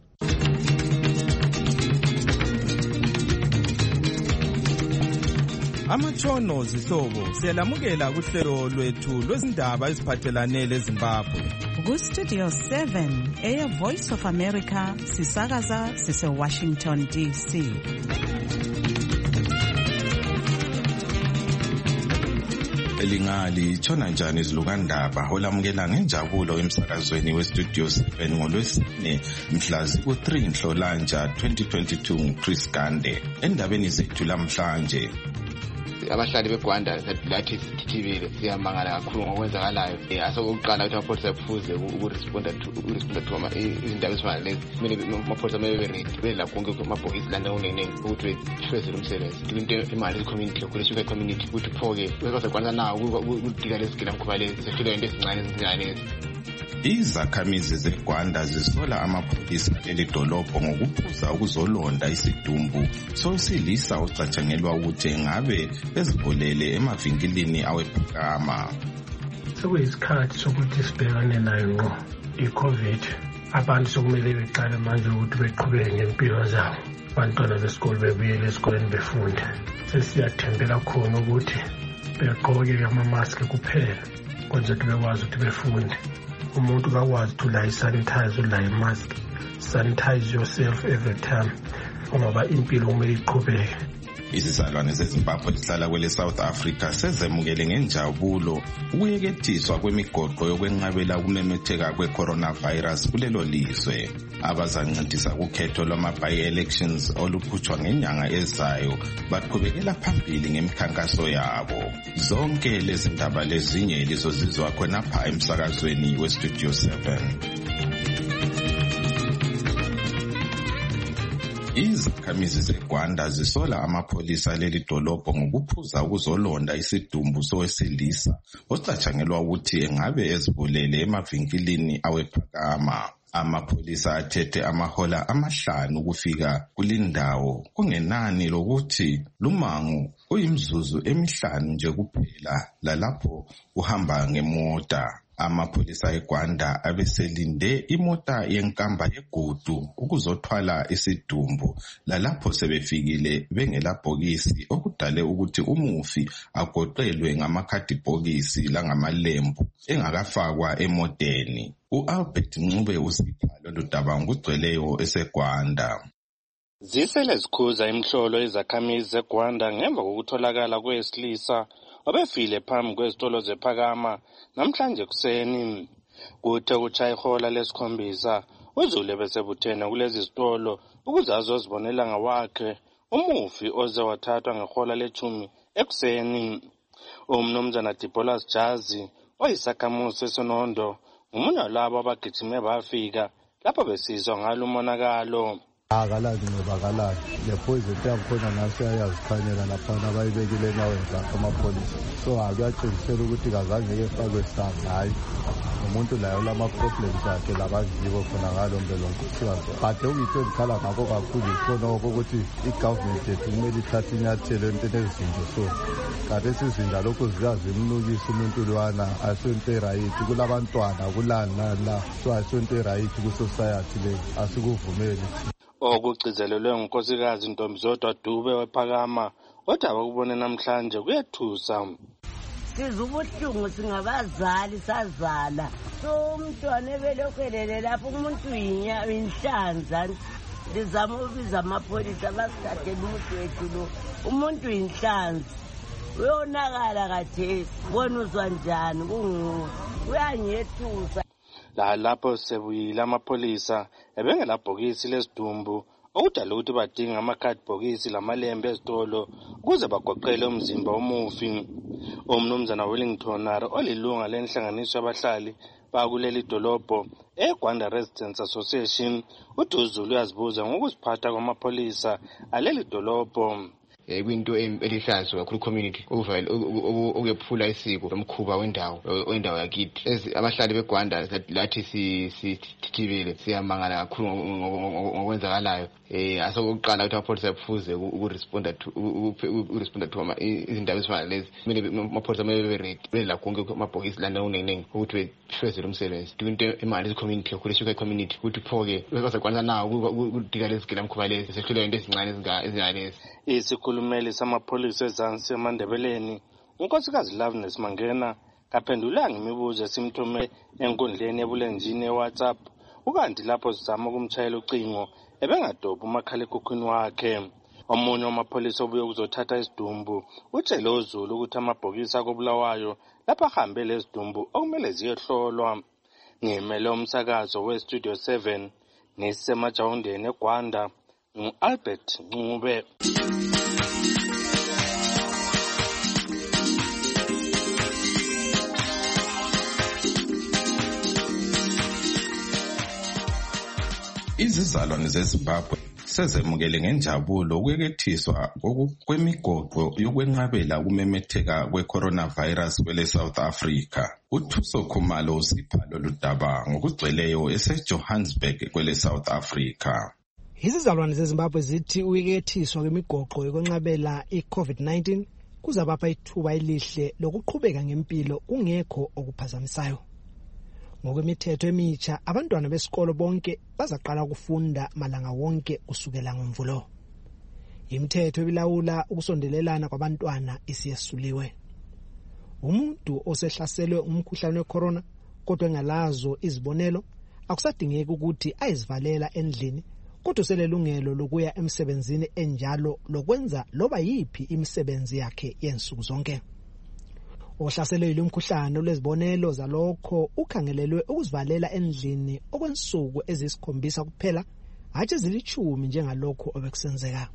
Amatshono zihlobo siyalamukela kuhlelo lwethu lwezindaba eziphathelane leZimbabwe. Ku-Studio 7 Air Voice of America sisakaza sise-Washington DC. Elingali tshona njani izilukandaba olamukela ngenjabulo emsakazweni weStudio 7 ngolwesine mhla ziku-3 Nhlolanja 2022 Chris Gande. Endabeni zethu lamhlanje, abahlali beGwanda lathi sithibile siyamangala kakhulu ngokwenzakalayo. Asokuqala ukuthi amapholisa kufuze ukuresponda to izindaba ezifana lezi. Kumele amapholisa bebe konke amabhokisi lana unenenge ukuthi befezele umsebenzi. Into imali community lokulishuka community ukuthi phoke bekuzakwanza nawo ukudika lesigila mkhuba lezi sehlulwe into ezincane lezi. Izakhamizi zeGwanda zisola amapholisa elidolobho ngokuphuza ukuzolonda isidumbu sowesilisa ocatshangelwa ukuthi engabe ezibolele emavinkilini awephakama. Sekuyisikhathi sokuthi sibhekane nayo ngqo i-COVID. Abantu sokumele beqale manje ukuthi beqhubeke ngempilo zabo. Abantwana besikole bebuyele esikoleni befunda. Sesiyathembela khona ukuthi begqoke amamaski kuphela kwenze ukuthi bekwazi ukuthi befunde. Umuntu bakwazi ukuthi uyayisanitize, uyayimask. Sanitize yourself every time ngoba impilo kumele iqhubeke. Izizalwane zeZimbabwe ezihlala kwele South Africa sezemukele ngenjabulo ukuyekethiswa kwemigoqo yokwenqabela ukumemetheka kwe-coronavirus kulelo lizwe. Abazancedisa kukhetho lwama-by-elections olukhutshwa ngenyanga ezayo baqhubekela phambili ngemikhankaso yabo. Zonke lezi ndaba lezinye lizozizwa khonapha emsakazweni weStudio 7. Izakhamizi zeGwanda zisola amapholisa leli dolobho ngokuphuza ukuzolonda isidumbu sowesilisa ocatshangelwa ukuthi engabe ezibulele emavinkilini awephakama. Amapholisa athethe amahola 5 ukufika kulindawo kungenani lokuthi lumango uyimzuzu 5 nje kuphela lalapho uhamba ngemota. Amapholisa eGwanda abeselinde imota yenkamba yegudu ukuzothwala isidumbu lalapho sebefikile bengelabhokisi okudale ukuthi umufi agoqelwe ngamakhadibhokisi langamalembu engakafakwa emoteni. U-Albert Ncube usipha lolu daba ngokugcweleyo eseGwanda. Zisele zikhuza imhlolo izakhamizi zeGwanda ngemva kokutholakala kwesilisa obefile phambi kwezitolo zephakama namhlanje kuseni. Kuthe kutsha ihola lesikhombisa uZulu besebuthene kulezi zitolo ukuze azozibonela ngawakhe umufi oze wathathwa ngehola le-10 ekuseni. Umnumzana Dibolas Jazi oyisakhamuzi seSonondo umunye walabo abagijime bafika lapho besizwa ngalo umonakalo. Akalazi nobakalazi le-poison yakhona nasi ayazikhanyela laphana bayibekile enyaweni zamapholisa. So akuyatshengisela ukuthi kazange efakwe sandla. Hayi, umuntu laye ulama-problems akhe labaziwo khona ngalo mbelonkusiwazo. But okuyinto endikhala ngakho kakhulu yikhonoko ukuthi i-government yethu kumele ithathe inyathelo entweni ezinje. So kanti esizinda lokhu ziyazimnukisa umuntu lwana asonto erayithi kulabantwana kulani nala. So asonto erayithi kusociety le asikuvumeli. Okugcizelelwe ngunkosikazi Ntombizodwa Dube wephakama kodwa abakubone namhlanje kuyethusa. Sizubuhlungu singabazali sazala. So umntwana ebelokhelele lapho umuntu inhlanza. Ndizama ubiza amapholisa basithathele umuntu wethu lo. Umuntu inhlanza. Uyonakala kade bona uzwa njani uyanyethusa. Lapho sebuyile amapholisa ebengelabhokisi lesidumbu okudala ukuthi badinga amakhadibhokisi lamalembe ezitolo ukuze bagoqele umzimba womufi. Umnumzana Wellington olilunga lenhlanganiso yabahlali bakuleli dolobho eGwanda Residents Association uthi uZulu uyazibuza ngokuziphatha kwamapholisa aleli dolobho. Kuyinto elihlazo kakhulu community okuyephula isiko lomkhuba wendawo yakithi. Abahlali beGwanda lathi sithibile siyamangala kakhulu ngokwenzakalayo. Asokuqala ukuthi amapholisa kufuze ukuresponda to izindaba ezifana lezi. Kumele amapholisa bebe konke amabhokisi lana unenenge ukuthi befezele umsebenzi. Into imali community lokulishuka community ukuthi phoke bekuzakwanza nawo ukudika lesigila mkhuba lezi sehlulwe into ezincane lezi. Isikhulumeli samapholisa eZansi eMandebeleni, unkosikazi Loveness Mangena, kaphendula ngemibuzo esimthome enkundleni ebulenjini eWhatsApp, ukanti lapho sizama ukumtshayela ucingo ebengadobha umakhalekhukhwini wakhe. Omunye wamapholisa obuye ukuzothatha isidumbu utshele uZulu ukuthi amabhokisi akobulawayo lapha ahambe lezidumbu okumele ziyehlolwa. Ngimele umsakazo weStudio 7 ngisemajawundeni eGwanda, ngu-Albert Ncube. Izizalwane zeZimbabwe sezemukele ngenjabulo ukuyekethiswa kwemigoqo yokwenqabela ukumemetheka kwe-coronavirus kwele South Africa. uThuso Khumalo usipha lolu daba ngokugcweleyo eseJohannesburg kwele South Africa. Izizalwane zeZimbabwe zithi ukuyekethiswa kwemigoqo yokwenqabela i-COVID-19 kuzabapha ithuba elihle lokuqhubeka ngempilo kungekho okuphazamisayo. Ngokwemithetho emitsha, abantwana besikolo bonke bazaqala ukufunda malanga wonke kusukela ngoMvulo. Imithetho ebilawula ukusondelelana kwabantwana isiyesuliwe. Umuntu osehlaselwe umkhuhlane wecorona kodwa engalazo izibonelo akusadingeki ukuthi ayizivalela endlini, kodwa selelungelo lokuya emsebenzini enjalo lokwenza loba yipi imisebenzi yakhe yensuku zonke. Ohlaselwe yilomkhuhlane olezibonelo zalokho ukhangelelwe ukuzivalela endlini okwensuku ezisikhombisa kuphela, hathe zilithumi njengalokho obekusenzeka.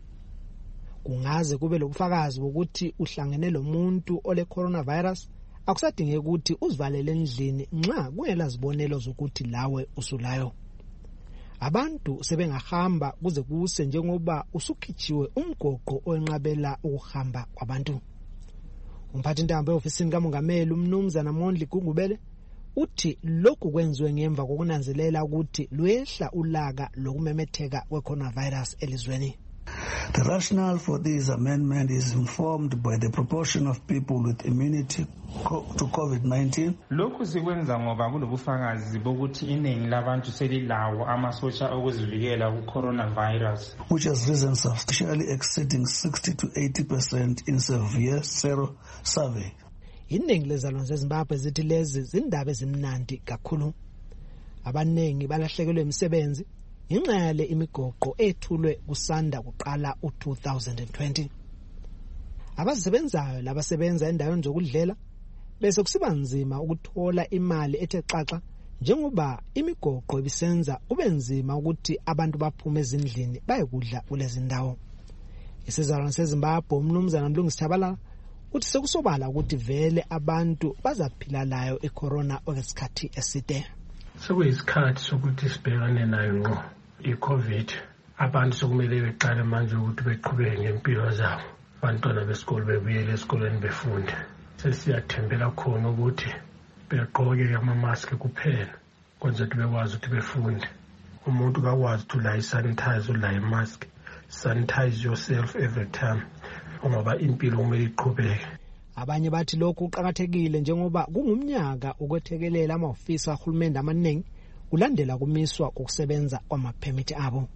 Kungaze kube lobufakazi bokuthi uhlangene lomuntu ole coronavirus, akusadingeki ukuthi uzivalele endlini nxa kungela zibonelo zokuthi lawe usulayo. Abantu sebengahamba kuze kuse njengoba usukhichiwe umgoqo owenqabela ukuhamba kwabantu. Umphathintambo eofisini kaMongameli uMnumzana Mondli Gungubele uthi lokhu kwenziwe ngemva kokunanzelela ukuthi lwehla ulaka lokumemetheka kwe-coronavirus elizweni. The rationale for this amendment is informed by the proportion of people with immunity to COVID-19. Lokhu sikwenza ngoba kulobufakazi bokuthi iningi labantu selilawo amasosha okuzivikela ku-coronavirus, which has risen substantially, exceeding 60 to 80% in severe sero survey. Iningi lezalwane zeZimbabwe zithi lezi zindaba ezimnandi kakhulu. Abaningi balahlekelwe imisebenzi inqale imigoqo ethulwe kusanda kuqala u-2020. Abasebenzayo labasebenza endaweni zokudlela bese kusiba nzima ukuthola imali ethe xaxa njengoba imigoqo ibisenza kube nzima ukuthi abantu baphume ezindlini bayekudla kulezi ndawo. Isizalwane seZimbabwe uMnumzana Mlungisi Thabala uthi sekusobala ukuthi vele abantu bazaphila layo icorona okwesikhathi eside. Sekuyisikhathi sokuthi sibhekane nayo ngqo iCovid. Abantu sokumele beqale manje ukuthi beqhubeke ngempilo zabo. Abantwana besikole bebuyele esikoleni befunde. Sesiyathembela khona ukuthi begqoke ama-mask kuphela kwenze ukuthi bekwazi ukuthi befunde. Umuntu kakwazi ukuthi ula isanitize ula imask. Sanitize yourself every time ngoba impilo kumele iqhubeke. Abanye bathi lokhu kuqhakathekile njengoba kungumnyaka ukwethekelela amahhovisi kahulumende amaningi kulandela kumiswa kokusebenza kwamaphemithi abo.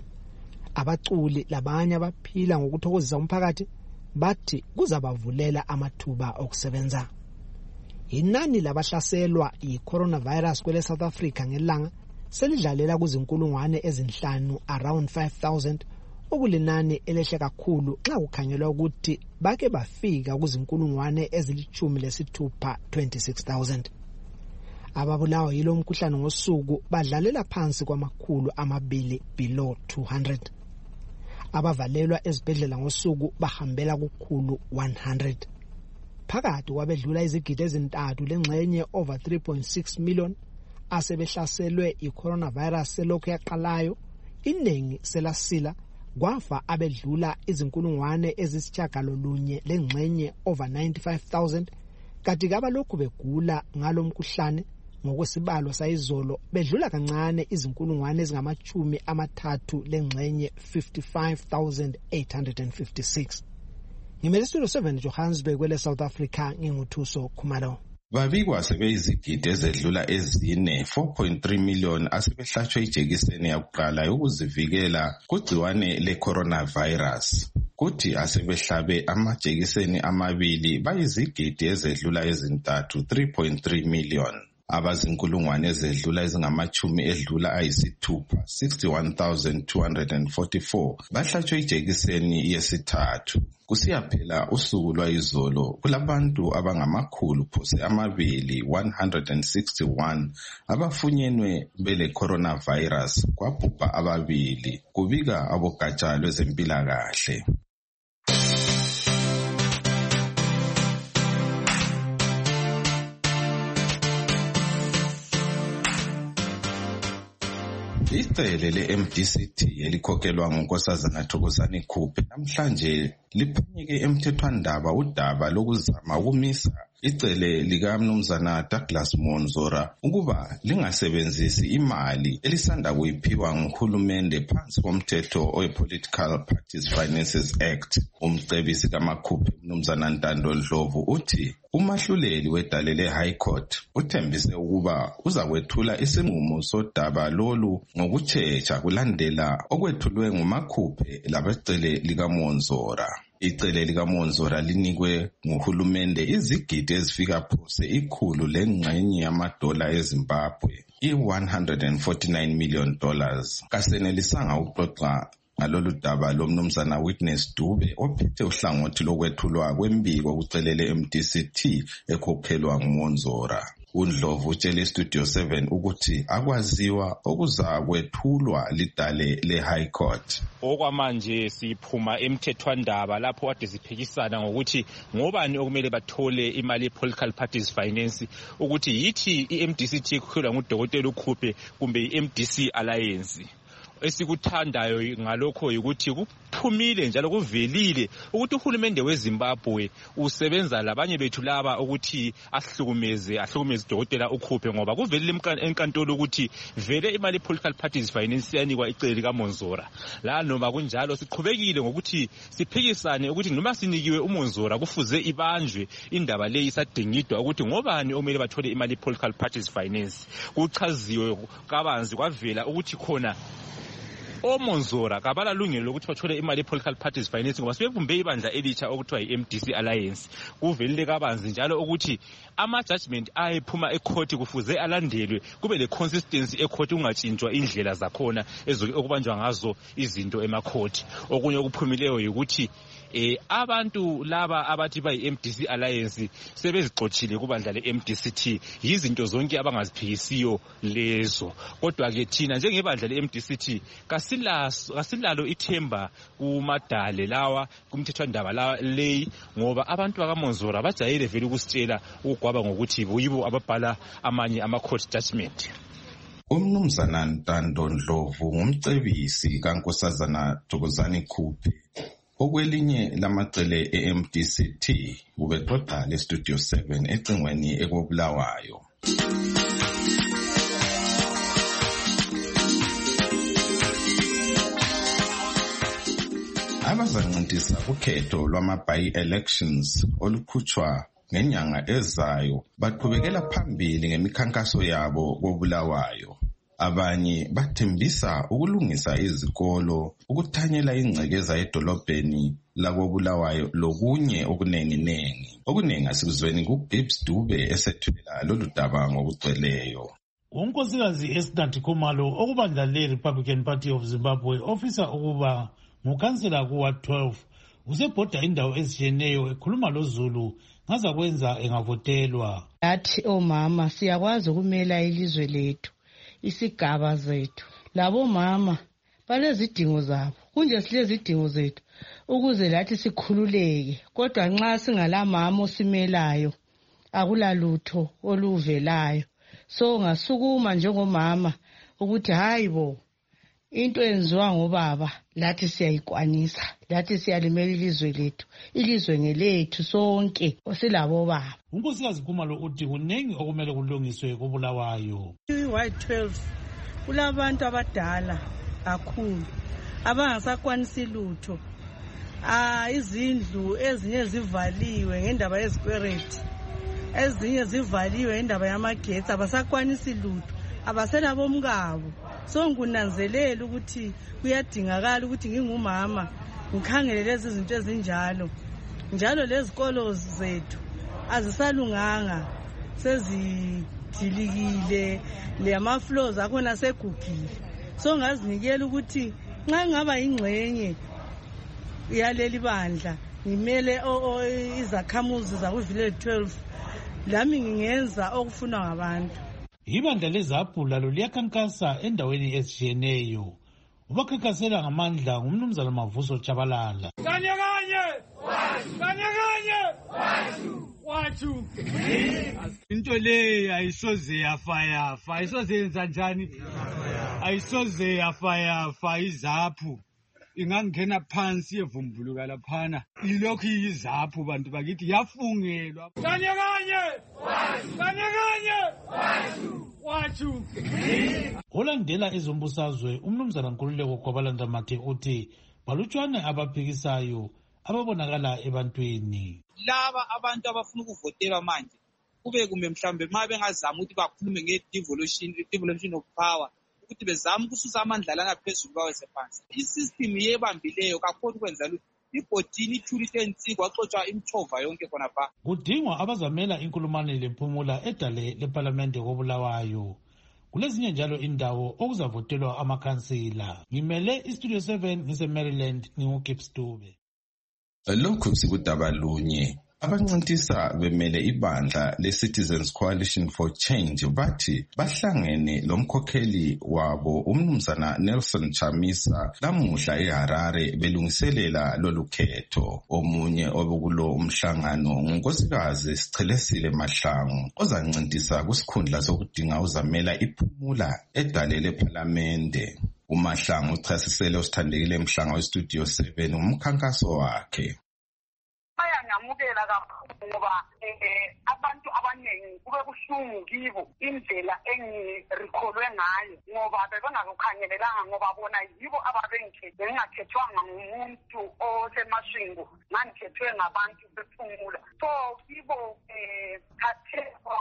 Abaculi labanye abaphila ngokuthokozisa umphakathi bathi kuzabavulela amathuba okusebenza. Inani labahlaselwa yi-coronavirus kwele South Africa ngelanga selidlalela kuzinkulungwane ezinhlanu, around 5,000, okulinani elehle kakhulu xa kukhangelwa ukuthi bake bafika kuzinkulungwane ezilithumi lesithupha, 26,000. Ababulawa yilo mkhuhlane ngosuku badlalela phansi kwamakhulu amabili, below 200. Abavalelwa ezibhedlela ngosuku bahambela kukhulu 100. Phakathi kwabedlula izigidi ezintathu lengxenye over 3.6 million asebehlaselwe i-coronavirus selokhu yaqalayo, iningi selasila kwafa abedlula izinkulungwane ezisitshagalolunye lengxenye over 95,000, kanti abalokhu begula ngalomkhuhlane ngokwesibalo sayizolo bedlula kancane izinkulungwane ezingamachumi amathathu lengxenye 55,856. Ngimele Studio 7 Johannesburg kwele South Africa, nginguthuso Khumalo. Babikwa sebeyizigidi ezedlula ezine 4.3 million asebehlatshwe ijekiseni yakuqala yokuzivikela kugciwane le coronavirus. kuthi asebehlabe amajekiseni amabili bayizigidi ezedlula ezintathu 3.3 million. Abazinkulungwane ezedlula ezingamachumi edlula ayisithupha 61,244 bahlatshwe ijekiseni yesithathu. Kusiyaphela usuku lwayizolo kulabantu abangamakhulu phose amabili 161 abafunyenwe bele coronavirus, kwabhubha ababili, kubika abogatsha lwezempilakahle. Icele le-MDCT elikhokhelwa ngunkosazana Thokozani Khuphe namhlanje liphanyeke emthethwandaba udaba lokuzama ukumisa icele likaMnumzana Douglas Monzora ukuba lingasebenzisi imali elisanda kuyiphiwa nguhulumende phansi komthetho owe-Political Parties Finances Act. Umcebisi kaMakhuphe Mnumzana Ntando Ndlovu uthi umahluleli wedale le-High Court uthembise ukuba uzakwethula isinqumo sodaba lolu ngokutshetsha kulandela okwethulwe nguMakhuphe labecele likaMonzora. Icele likaMonzora linikwe nguhulumende izigidi ezifika phose ikhulu lengxenye yamadola eZimbabwe, $149 million. Kasenelisanga ukuxoxa ngalolu daba lomnumzana Witness Dube ophethe uhlangothi lokwethulwa kwembiko kucelele MDCT ekhokhelwa nguMonzora. uNdlovu utshele iStudio 7 ukuthi akwaziwa okuzakwethulwa lidale le-High Court. Okwamanje siphuma emthethwandaba lapho kade siphikisana ngokuthi ngobani okumele bathole imali ye-Political Parties Finance, ukuthi yithi i-MDCT ekhokhelwa ngudokotela uKhuphe kumbe i-MDC Alliance. Esikuthandayo ngalokho ukuthi kuphumile njalo kuvelile ukuthi uhulumende weZimbabwe usebenza labanye bethu laba ukuthi ahlukumeze udokotela uKhuphe, ngoba kuvelile enkantolo ukuthi vele imali Political Parties Finance yanikwa icele likaMonzora. La noma kunjalo siqhubekile ngokuthi siphikisane ukuthi noma sinikiwe uMonzora kufuze ibanjwe indaba leyi isadingidwa ukuthi ngobani omele bathole imali Political Parties Finance. Kuchaziwe kabanzi kwavela ukuthi khona oMonzora kabala lungelo lokuthi bathole imali Political Parties Finance ngoba sebebumbe ibandla elitsha okuthiwa i-MDC Alliance. Kuvelile kabanzi njalo ukuthi ama-judgment ayephuma ecourt kufuze alandelwe, kube le-consistency ecourt, kungatshintshwa indlela zakhona okubanjwa ngazo izinto emacourt. Okunye okuphumileyo yikuthi abantu laba abathi bayi-MDC Alliance sebezixotshile kubandla le-MDCT, yizinto zonke abangaziphikisiyo lezo. Kodwa-ke thina njengebandla le-MDCT kasilalo ithemba kumadale lawa, kumthethwandaba lawa leyi, ngoba abantu bakaMonzora bajayele vele ukusitshela ukugwaba ngokuthi yibo ababhala amanye ama-court judgment. Umnumzana Ntando Ndlovu ngumcebisi kankosazana Thokozani Khuphe. Okwelinye lamacele e-MDCT ubexoxa leStudio 7 ecingweni ekobulawayo. Abazancintisa ukhetho lwama-by-elections olukhutshwa ngenyanga ezayo baqhubekela phambili ngemikhankaso yabo kobulawayo. Abanye bathembisa ukulungisa izikolo, ukuthanyela ingcekeza edolobheni lakobulawayo lokunye okunenginengi. Okuningi asikuzweni kuBibs Dube esethula lolu daba ngokugcweleyo. Unkosikazi Esther Khumalo okubandla le-Republican Party of Zimbabwe ofisa ukuba ngukhansela kuwa 12 usebhoda indawo ezitshiyeneyo ekhuluma loZulu ngazakwenza engavotelwa. Athi omama siyakwazi ukumela ilizwe lethu, isigaba zethu. Labo mama balezidingo zabo, kunje silezidingo zethu ukuze lathi sikhululeke. Kodwa nxa singalamama osimelayo akulalutho oluvelayo. So ngasukuma njengomama ukuthi hayibo into enziwa ngobaba lathi siyayikwanisa, lathi siyalimela ilizwe lethu, ilizwe ngelethu sonke osilabo baba. Unkosikazi Khumalo uthi kunengi okumele kulungiswe kobulawayo. I-Y12 kulabantu abadala kakhulu abangasakwanisi lutho. Izindlu ezinye zivaliwe ngendaba yezikwereti, ezinye zivaliwe ngendaba yamagetsi, abasakwanisi lutho, abaselabomkabo. So ngunanzelela ukuthi kuyadingakala ukuthi ngingumama ngikhangele lezi zinto ezinjalo. Njalo lezikolo zethu azisalunganga, sezidilikile, lama-floors akhona segugile. So ngazinikela ukuthi nxa ngaba ingxenye yaleli bandla ngimele izakhamuzi zakuVillage 12, lami ngingenza okufunwa ngabantu. Ibandla leZAPU lalo liyakhankasa endaweni ezitshiyeneyo. Ubakhankasela ngamandla ngumnumzana Mavuso Chabalala. Kanye wathu into le ayisoze yafa, ayisoze yenza njani, ayisoze yafa iZAPU ingangena phansi yevumbuluka laphana. Ilokhu iZAPU bantu bakithi yafungelwa. Kanye wathu Olandela ezombusazwe umnumzana Nkululeko Kwabalanda Mathe uthi balutshwane abaphikisayo ababonakala ebantwini. Laba abantu abafuna ukuvotela manje kube kumbe mhlambe uma bengazama ukuthi bakhulume nge-devolution of power, ukuthi bezama ukususa amandla lana phezulu bawese phansi. Isystem yebambileyo kakhulu kwenza lutho. Ibhodini ithulile insiko waxotsha imchova yonke khona pha. Kudingwa abazamela inkulumane lephumula edale leParlamente koBulawayo. Kulezinye njalo indawo okuzavotelwa amakhansila. Ngimele iStudio 7 ngise-Maryland nginguGibbs Dube. Lokhu sikudaba lunye. Abancintisa bemele ibandla le-Citizens Coalition for Change bathi bahlangene lomkhokheli wabo umnumzana Nelson Chamisa lamuhla eHarare belungiselela lolu khetho. Omunye obukulo umhlangano ngunkosikazi Sichelesile Mahlangu ozancintisa kusikhundla sokudinga uzamela iphumula edale leParlamente. uMahlangu uchasisele usithandekile Mhlanga weStudio 7 umkhankaso wakhe. Bayangamukela kakhulu ngoba abantu abaningi kube kuhlungu kibo indlela engirikholwe ngayo ngoba bebengakukhangelelanga ngoba bona yibo ababengikhethe ngingakhethwanga ngumuntu osemashingo ngangikhethwe ngabantu bephumula. So kibo khathekwa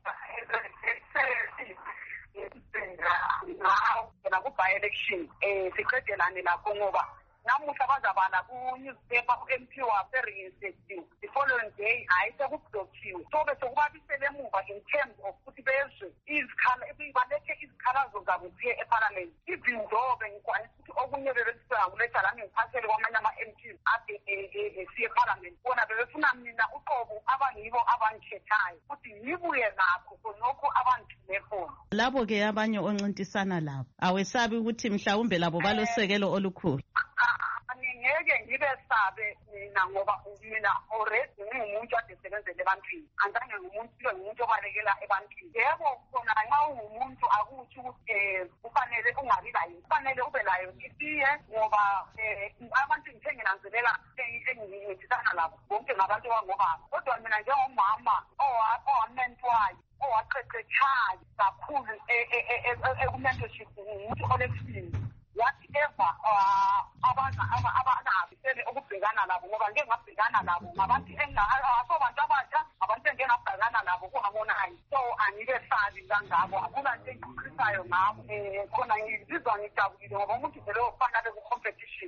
ku-by-election siqedelane lakho ngoba namuhla bazabala ku-newspaper ku-MP wase-reinstating the following day hayi sekublokiwe. So bese kubabisele emuva in terms of ukuthi bezwe balethe izikhalazo zabo ziye eParliament. Even though bengikwanisa ukuthi okunye bebesikuletha lami ngiphathele kwamanye ama-MPs ade siye eParliament, bona bebefuna mina uqobo abangibo abangikhethayo ukuthi ngibuye nakho khonokho abangithule khona. Labo-ke abanye oncintisana labo awesabi ukuthi mhlawumbe labo balosekelo olukhulu? Ngeke ngibe sabe mina ngoba mina already ngingumuntu adesebenzele ebantwini, angizange ngumuntu obalekela ebantwini. Yebo khona nxa ungumuntu akuthi ukuthi kufanele ungabi layo, kufanele ube layo itiye ngoba abantu ngithe nginanzelela engithisana labo bonke ngabantu bangobaba. Kodwa mina njengomama owamentwayo owaqeqetshayo kakhulu ekumentorship ngumuntu olesibili, whatever abanabisele ukubhekana labo ngoba ngeke ngabhekana labo ngabantu asobantu abatsha, abantu engeke ngabhekana labo kuhamonayo. So angike sabi kangako, akula nto engikukhrisayo ngabo. Khona ngizizwa ngijabulile ngoba umuntu vele ofana beku-competition.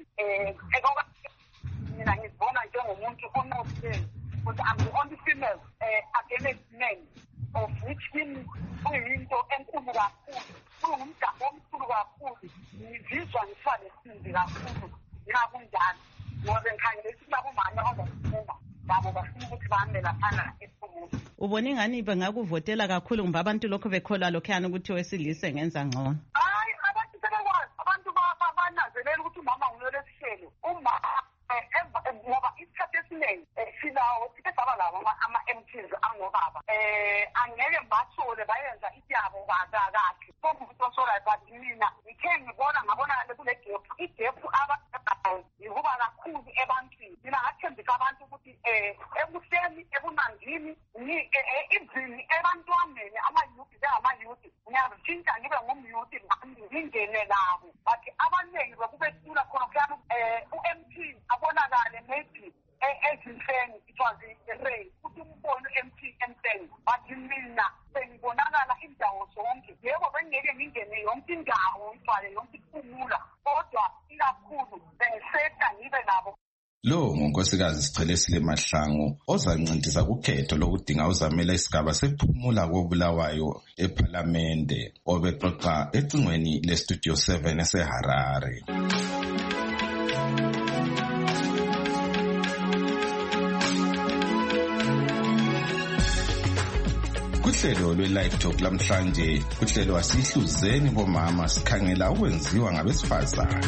Mina ngizibona njengomuntu onqophile ukuthi I'm the only female against men, of which kuyinto enkulu kakhulu, kungumgabo omkhulu kakhulu. Ngizizwa ngisalesindi kakhulu ngakunjalo ngoba ngikhangele ukuthi labomama abazasifunda labo bafuna ukuthi bahambe laphana ephumula. Ubona ingani bengakuvotela kakhulu ngoba abantu lokho bekholwa lokhuyana ukuthi wesilisa engenza ngcono? Hayi, abantu sebekwazi, abantu bananzelela ukuthi umama ngulolesihlelo. Ngoba isikhathi esiningi silawo sike saba labo ama-MPs angobaba. Angeke bathole bayenza ityabo kakhe. Somuntu osola but mina ngithe ngabona kule igephu yikuba kakhulu ebantwini. Mina ngathembisa abantu ukuthi ebuseni ebunandini izini ebantwaneni amayuthi njengamayuthi ngiyazitshintsha ngibe ngumyuthi ngingene labo. But abaningi bekubethula khona kuyana u-MP abonakale maybe ezintweni it was a race ukuthi umbone u-MP emthengi. But mina sengibonakala indawo zonke. Yebo bengeke ngingene yonke indawo ngibhale yonke iphumula, kodwa ikakhulu bengiseta ngibe nabo Lo ngunkosikazi Sichelesile Mahlangu ozancintisa kukhetho lokudinga uzamela isigaba sephumula koBulawayo eParliamente obexoxa ecingweni leStudio 7 eseHarare. Kuhlelo lwe-Live Talk lamhlanje, kuhlelo asihluzeni bomama sikhangela ukwenziwa ngabesifazane.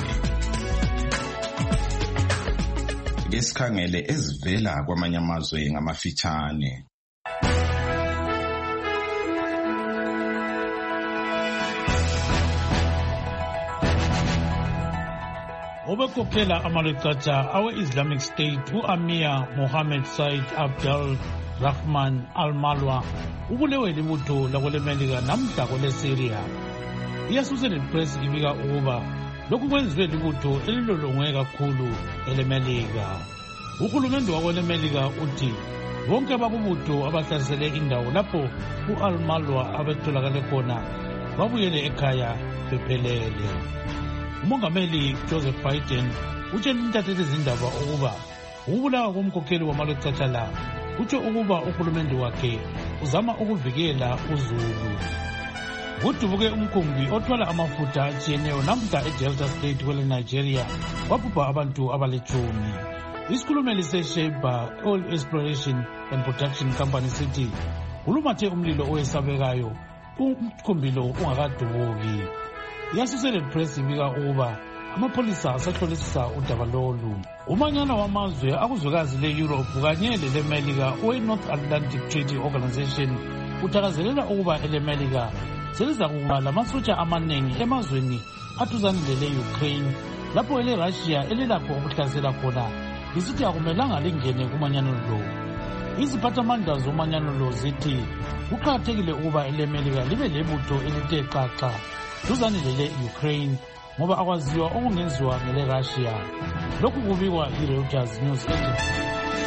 Ke sikhangele ezivela kwamanye amazwe ngamafitshane. Obekhokhela amaleqatha awe-Islamic State u-Amir Mohammed Said Abdul Rahman Al-Malwa ubulewe libutho lakwelemelika namhla kweleSyria. I-Associated Press ibika ukuba lokhu kwenziwe libutho elilolongwe kakhulu elemelika. Uhulumende wakwelemelika uthi bonke abakubutho abahlasele indawo lapho u-Al-Malwa abetholakale khona babuyele ekhaya bephelele. Umongameli Joseph Biden utshele intatheli zindaba ukuba ukubulawa komkhokheli wamaleqatha la utsho ukuba uhulumende wakhe uzama ukuvikela uZulu. Kudubuke umkhumbi othwala amafutha atshiyeneyo namhla eDelta State kwele Nigeria wabhubha abantu abalithumi. Isikhulumeli seSheba Oil Exploration and Production Company sithi kulumathe umlilo owesabekayo umkhumbi lo ungakadubuki. I-Associated Press ibika ukuba amapholisa asahlolisisa udaba lolu. Umanyana wamazwe akuzwekazi le-Europe kanye lelemelika owe-North Atlantic Treaty Organization uthakazelela ukuba elemelika seliza kuba lamasotsha amaningi emazweni athuzane lele-Ukraine lapho ele-Russia elilakho ukuhlasela khona lisithi akumelanga lingene kumanyano lo. Iziphathamandla zomanyano lo zithi kuqakathekile ukuba elemelika libe lebutho elithe xaxa duzane lele-Ukraine ngoba akwaziwa okungenziwa ngele-Russia. Lokhu kubikwa i-Reuters News Agency.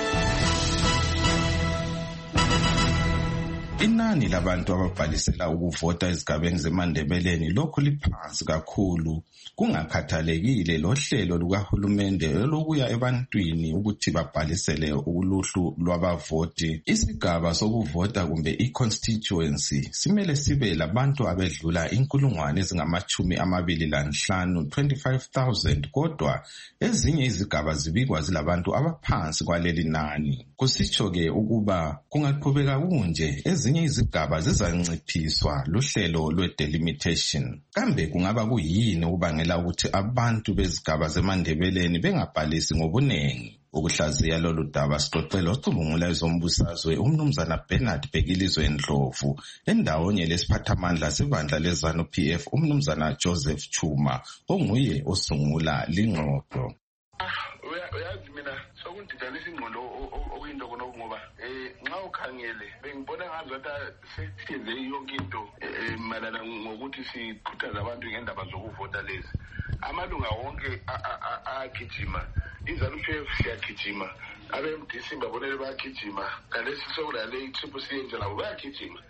Inani labantu ababhalisela ukuvota ezigabeni zeMandebeleni lokhu liphansi kakhulu kungakhathalekile lohlelo lukahulumende lokuya ebantwini ukuthi babhalisele ukuluhlu lwabavoti. Isigaba sokuvota kumbe i-constituency simele sibe labantu abedlula 25,000 kodwa ezinye izigaba zibikwa zilabantu abaphansi kwaleli nani. Kusitsho-ke ukuba kungaqhubeka kunje ezinye izigaba zizanciphiswa luhlelo lwe-delimitation. Kambe kungaba kuyini ukubangela ukuthi abantu bezigaba zeMandebeleni bengabhalisi ngobunengi? Ukuhlaziya lolu daba sixoxela ocubungula ezombusazwe umnumzana Bernard Bhekilizwe Ndlovu endawonye lesiphathamandla sebandla leZANU-PF umnumzana Joseph Chuma onguye osungula lingxoxo. Uyazi mina sokundidanisa ingqondo okuyinto konke ngoba nxa ukhangele bengibona ngazathi sesiyenze yonke into malana ngokuthi sikhuthaza abantu ngendaba zokuvota lezi. Amalunga wonke agijima, iZANU-PF siyagijima, abe-MDC babonele bayagijima, kalesi sokulale i-Triple C nje labo bayagijima.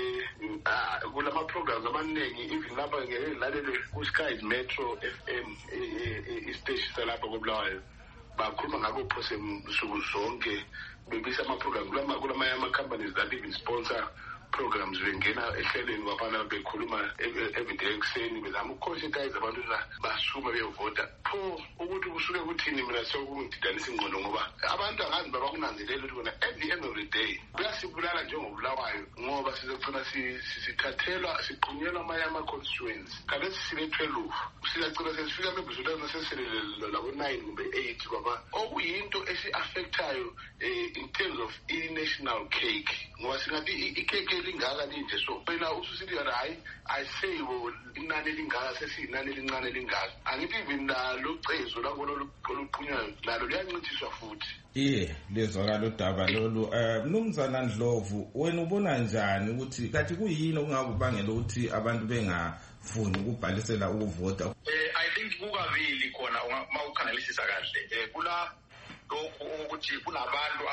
Kulama-programs amaningi even lapha ngilalele ku-Skies Metro FM isiteshi salapha koBulawayo bakhuluma ngakho phose nsuku zonke bebisa ama-programs kulamanye ama-companies that even sponsor programs bengena ehlelweni bafana bekhuluma everyday ekuseni bezama ukukhonshentayisa abantu basume beyovota. Pho ukuthi kusuke kuthini mina sokungididanisa ingqondo ngoba abantu angazi babakunanzelela ukuthi bona at the end of the day kuyasibulala njengobulawayo ngoba sizogcina sithathelwa siqhunyelwa amanye ama-constituents kalesi sibe-12 sizagcina sesifika maybe sotasesele labo-9 kumbe 8 kwaba okuyinto esi-affectayo in terms of i-national cake ngoba singathi i-cake elingaka linje so phela ususithi hayi ayiseyiwo inani elingaka sesiyinani elincane elingaka angithi even nalo cezo lakho oluqhunywayo nalo liyancithiswa futhi. Lezwakala udaba lolu. Mnumzana Ndlovu, wena ubona njani ukuthi kathi kuyini okungakubangela ukuthi abantu bengafuni ukubhalisela ukuvota? I think kukabili khona mawukhangelisisa kahle kula lokhu ukuthi kunabantu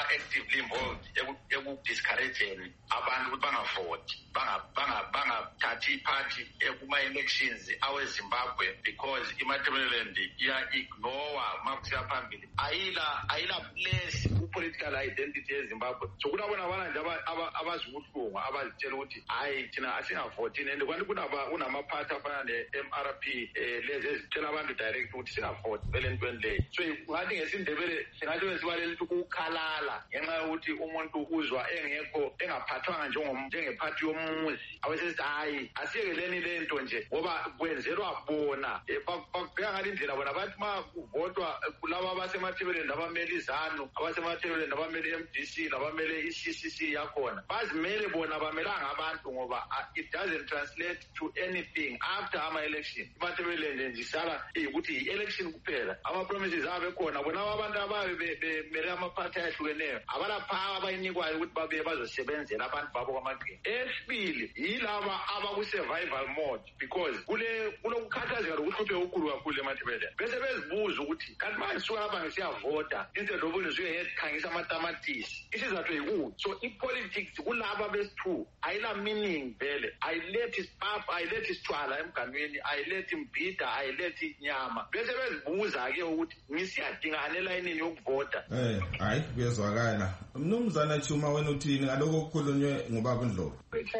aba-actively involved ekudiscourageni abantu ukuthi bangavoti bangathathi party kuma-elections awe-Zimbabwe because iMatabeleland iya-ignore makusiya phambili ayila place ku-political identity yeZimbabwe. So kunabona abana nje abazibuhlungu abazitshela ukuthi hayi thina asingavotini and kwanti kunamaphathi afana ne-MRP lezi ezitshela abantu direct ukuthi singavoti vele ntweni leyo. So ngathi ngesindebele singathi sibalele ukuthi ukukhalala ngenxa yokuthi umuntu uzwa engekho engaphathwanga njengephathi yomuzi awesesithi hayi asiyekeleni le nto nje ngoba kwenzelwa bona bakubheka ngale ndlela bona bathi ma kuvotwa kulaba abasemathebeleni abamele izanu abasemathebeleni abamele i-MDC abamele i-CCC yakhona bazimele bona bamelanga abantu ngoba it doesn't translate to anything after ama-election. imathebeleni nje isala ukuthi i-election kuphela ama-promises abe khona bona abantu ababe bemele amaphathi ayahlukeneyo abalapha abayinikwayo ukuthi babe bazosebenzela abantu babo kwamaqhinga. Esibili yilaba abaku-survival mode because kulokukhathazeka lokuhluphe okukhulu kakhulu emathebeleni bese bezibuza ukuthi kanti manje suka lapha ngisiyavota instead of nisuke ngekhangisa amatamatisi isizathu yikuthi. So i-politics kulaba besi-2 ayila meaning vele ayilethi isipapa ayilethi isithwala emganweni ayilethi imbhida ayilethi inyama bese bezibuza-ke ukuthi ngisiyadingana elayinini yokuvota. Hayi kuyezwakala. Mnumzana Chuma wena uthini ngalokho okukhulunywe ngubaba uNdlovu?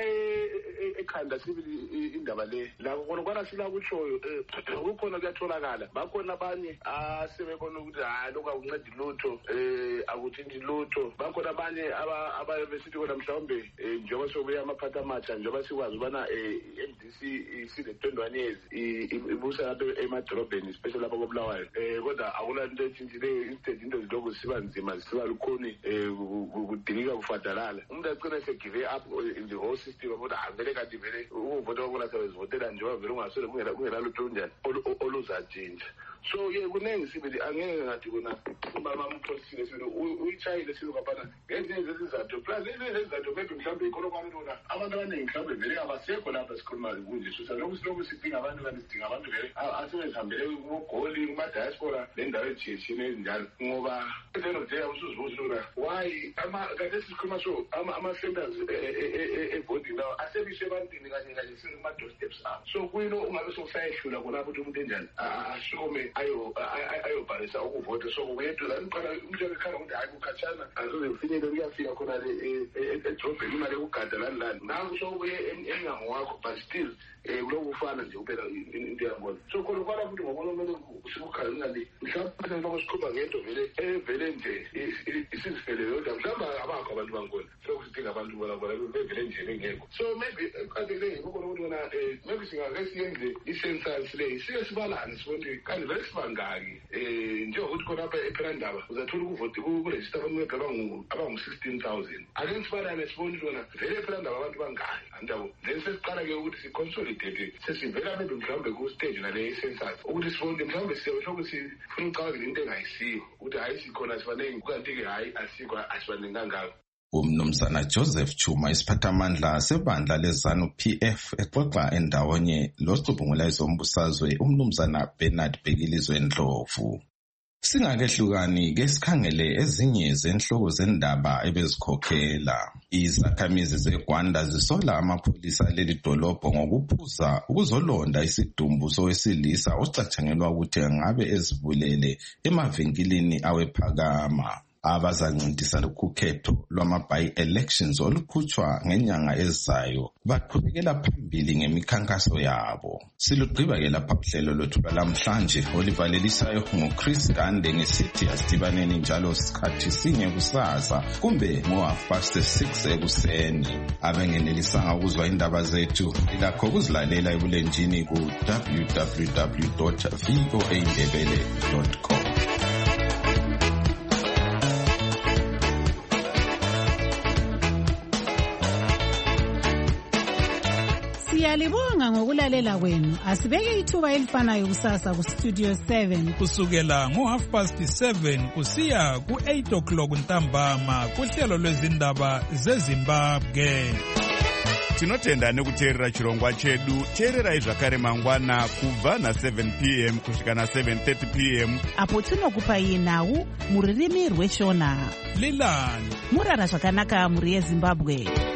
Ekhanda sibili indaba le la kona sila kutshoyo ukukhona kuyatholakala bakhona abanye asebebona ukuthi hayi lokho akuncedi lutho akuthinti lutho. Bakhona abanye abaye besithi kona mhlawumbe njengoba sobuya amaphathi amatsha njengoba sikwazi ubana i-MDC isile 21 years ibusa lapha emadolobheni especially lapha koBulawayo kodwa akula nto ethintileyo instead into ziloko siba nzima zisiba lukhuni kudilika kufadalala umuntu agcina segive up in the whole system about avele kanti vele ukuvota kwakona sebezivotela njengoba vele ungasole kungelalutho olunjani oluzajinja. So kuningi sibili angeke ngathi kona ubaba umprosesile sibili uyitshayile silo kaphana ngezinye zezizathu plus ezinye zezizathu maybe mhlawumbe ikhona kwami lona abantu abaningi mhlawumbe vele abasekho lapha sikhulumayo kunje so lokhu sidinga abantu kanti sidinga abantu vele asebezihambele kugoli kuma-diaspora nendawo ezitshiyetshiyene ezinjalo ngoba end of day usuzibuza lona why kade sikhuluma so ama-centers e-voting lawo asebiswe ebantwini kanye sekuma-doorsteps abo so kuyino ungabe sokusayehlula khona ukuthi umuntu enjani asome ayobhalisa ukuvota so kuyedwa ngiqala umuntu ekhala ukuthi hayi kukhatshana azoze kufinyele kuyafika khona edrobheni imali yokugada lani nangu sokubuye emnyango wakho but still kulokufana nje kuphela into yangona so khona kwala futhi ngobona kumele sikukhala ngale mhlawumbe njengoba sikhuluma ngento vele nje isizifele yodwa mhlawumbe abakho abantu bangona so sidinga abantu bona bevele nje bengekho so maybe kadele ngokona ukuthi wona maybe singake siyenze i-census le sike sibalane sibone kanti vele sibangaki njengokuthi khona apha ePhelandaba uzathola ukuvota kurejista abantu abangu-16,000 ake sibalane sibone ukuthi wona vele ePhelandaba abantu bangaki andabo then sesiqala-ke ukuthi siconsolidate sesivela maybe mhlawumbe ku-stage nale i-census ukuthi sibone mhlawumbe siyabesho ukuthi sifuna ucabangela into engayisiyo ukuthi hayi sikhona sibanengi kanti-ke hayi asikho asibanengi kangako. Umnumzana Joseph Chuma isiphathamandla sebandla leZANU-PF exoxa endawonye losicubungulayo sombusazwe umnumzana Bernard Bhekilizwe Ndlovu. Singakehlukani ke sikhangele ezinye zenhloko zendaba ebezikhokhela. Izakhamizi zeGwanda zisola amapholisa leli dolobho ngokuphuza ukuzolonda isidumbu sowesilisa ocatshangelwa ukuthi ngabe ezibulele emavinkilini awephakama. Abazancintisa ukukhetho lwama-by-elections olukhutshwa ngenyanga ezayo baqhubekela phambili ngemikhankaso yabo. Silugqiba-ke lapha uhlelo lwethu lwalamhlanje olivalelisayo nguChris Gande ngesithi asidibaneni njalo sikhathi sinye kusasa kumbe ngo-6:30 ekuseni. Abengenelisanga ukuzwa indaba zethu ilakho ukuzilalela ebulenjini ku-www.voaindebele.com. Siyalibonga ngokulalela kwenu. Asibeke ithuba elifanayo kusasa ku Studio 7 kusukela ngo7:30 kusiya ku8 ntambama kuhlelo lwezindaba zeZimbabwe. Tinotenda nekuteerera chirongwa chedu. Teererai zvakare mangwana kubva na7 p.m. kusvika na7:30 p.m. apo tinokupai nhau mururimi rweshona. Lilani murara zvakanaka muri yeZimbabwe.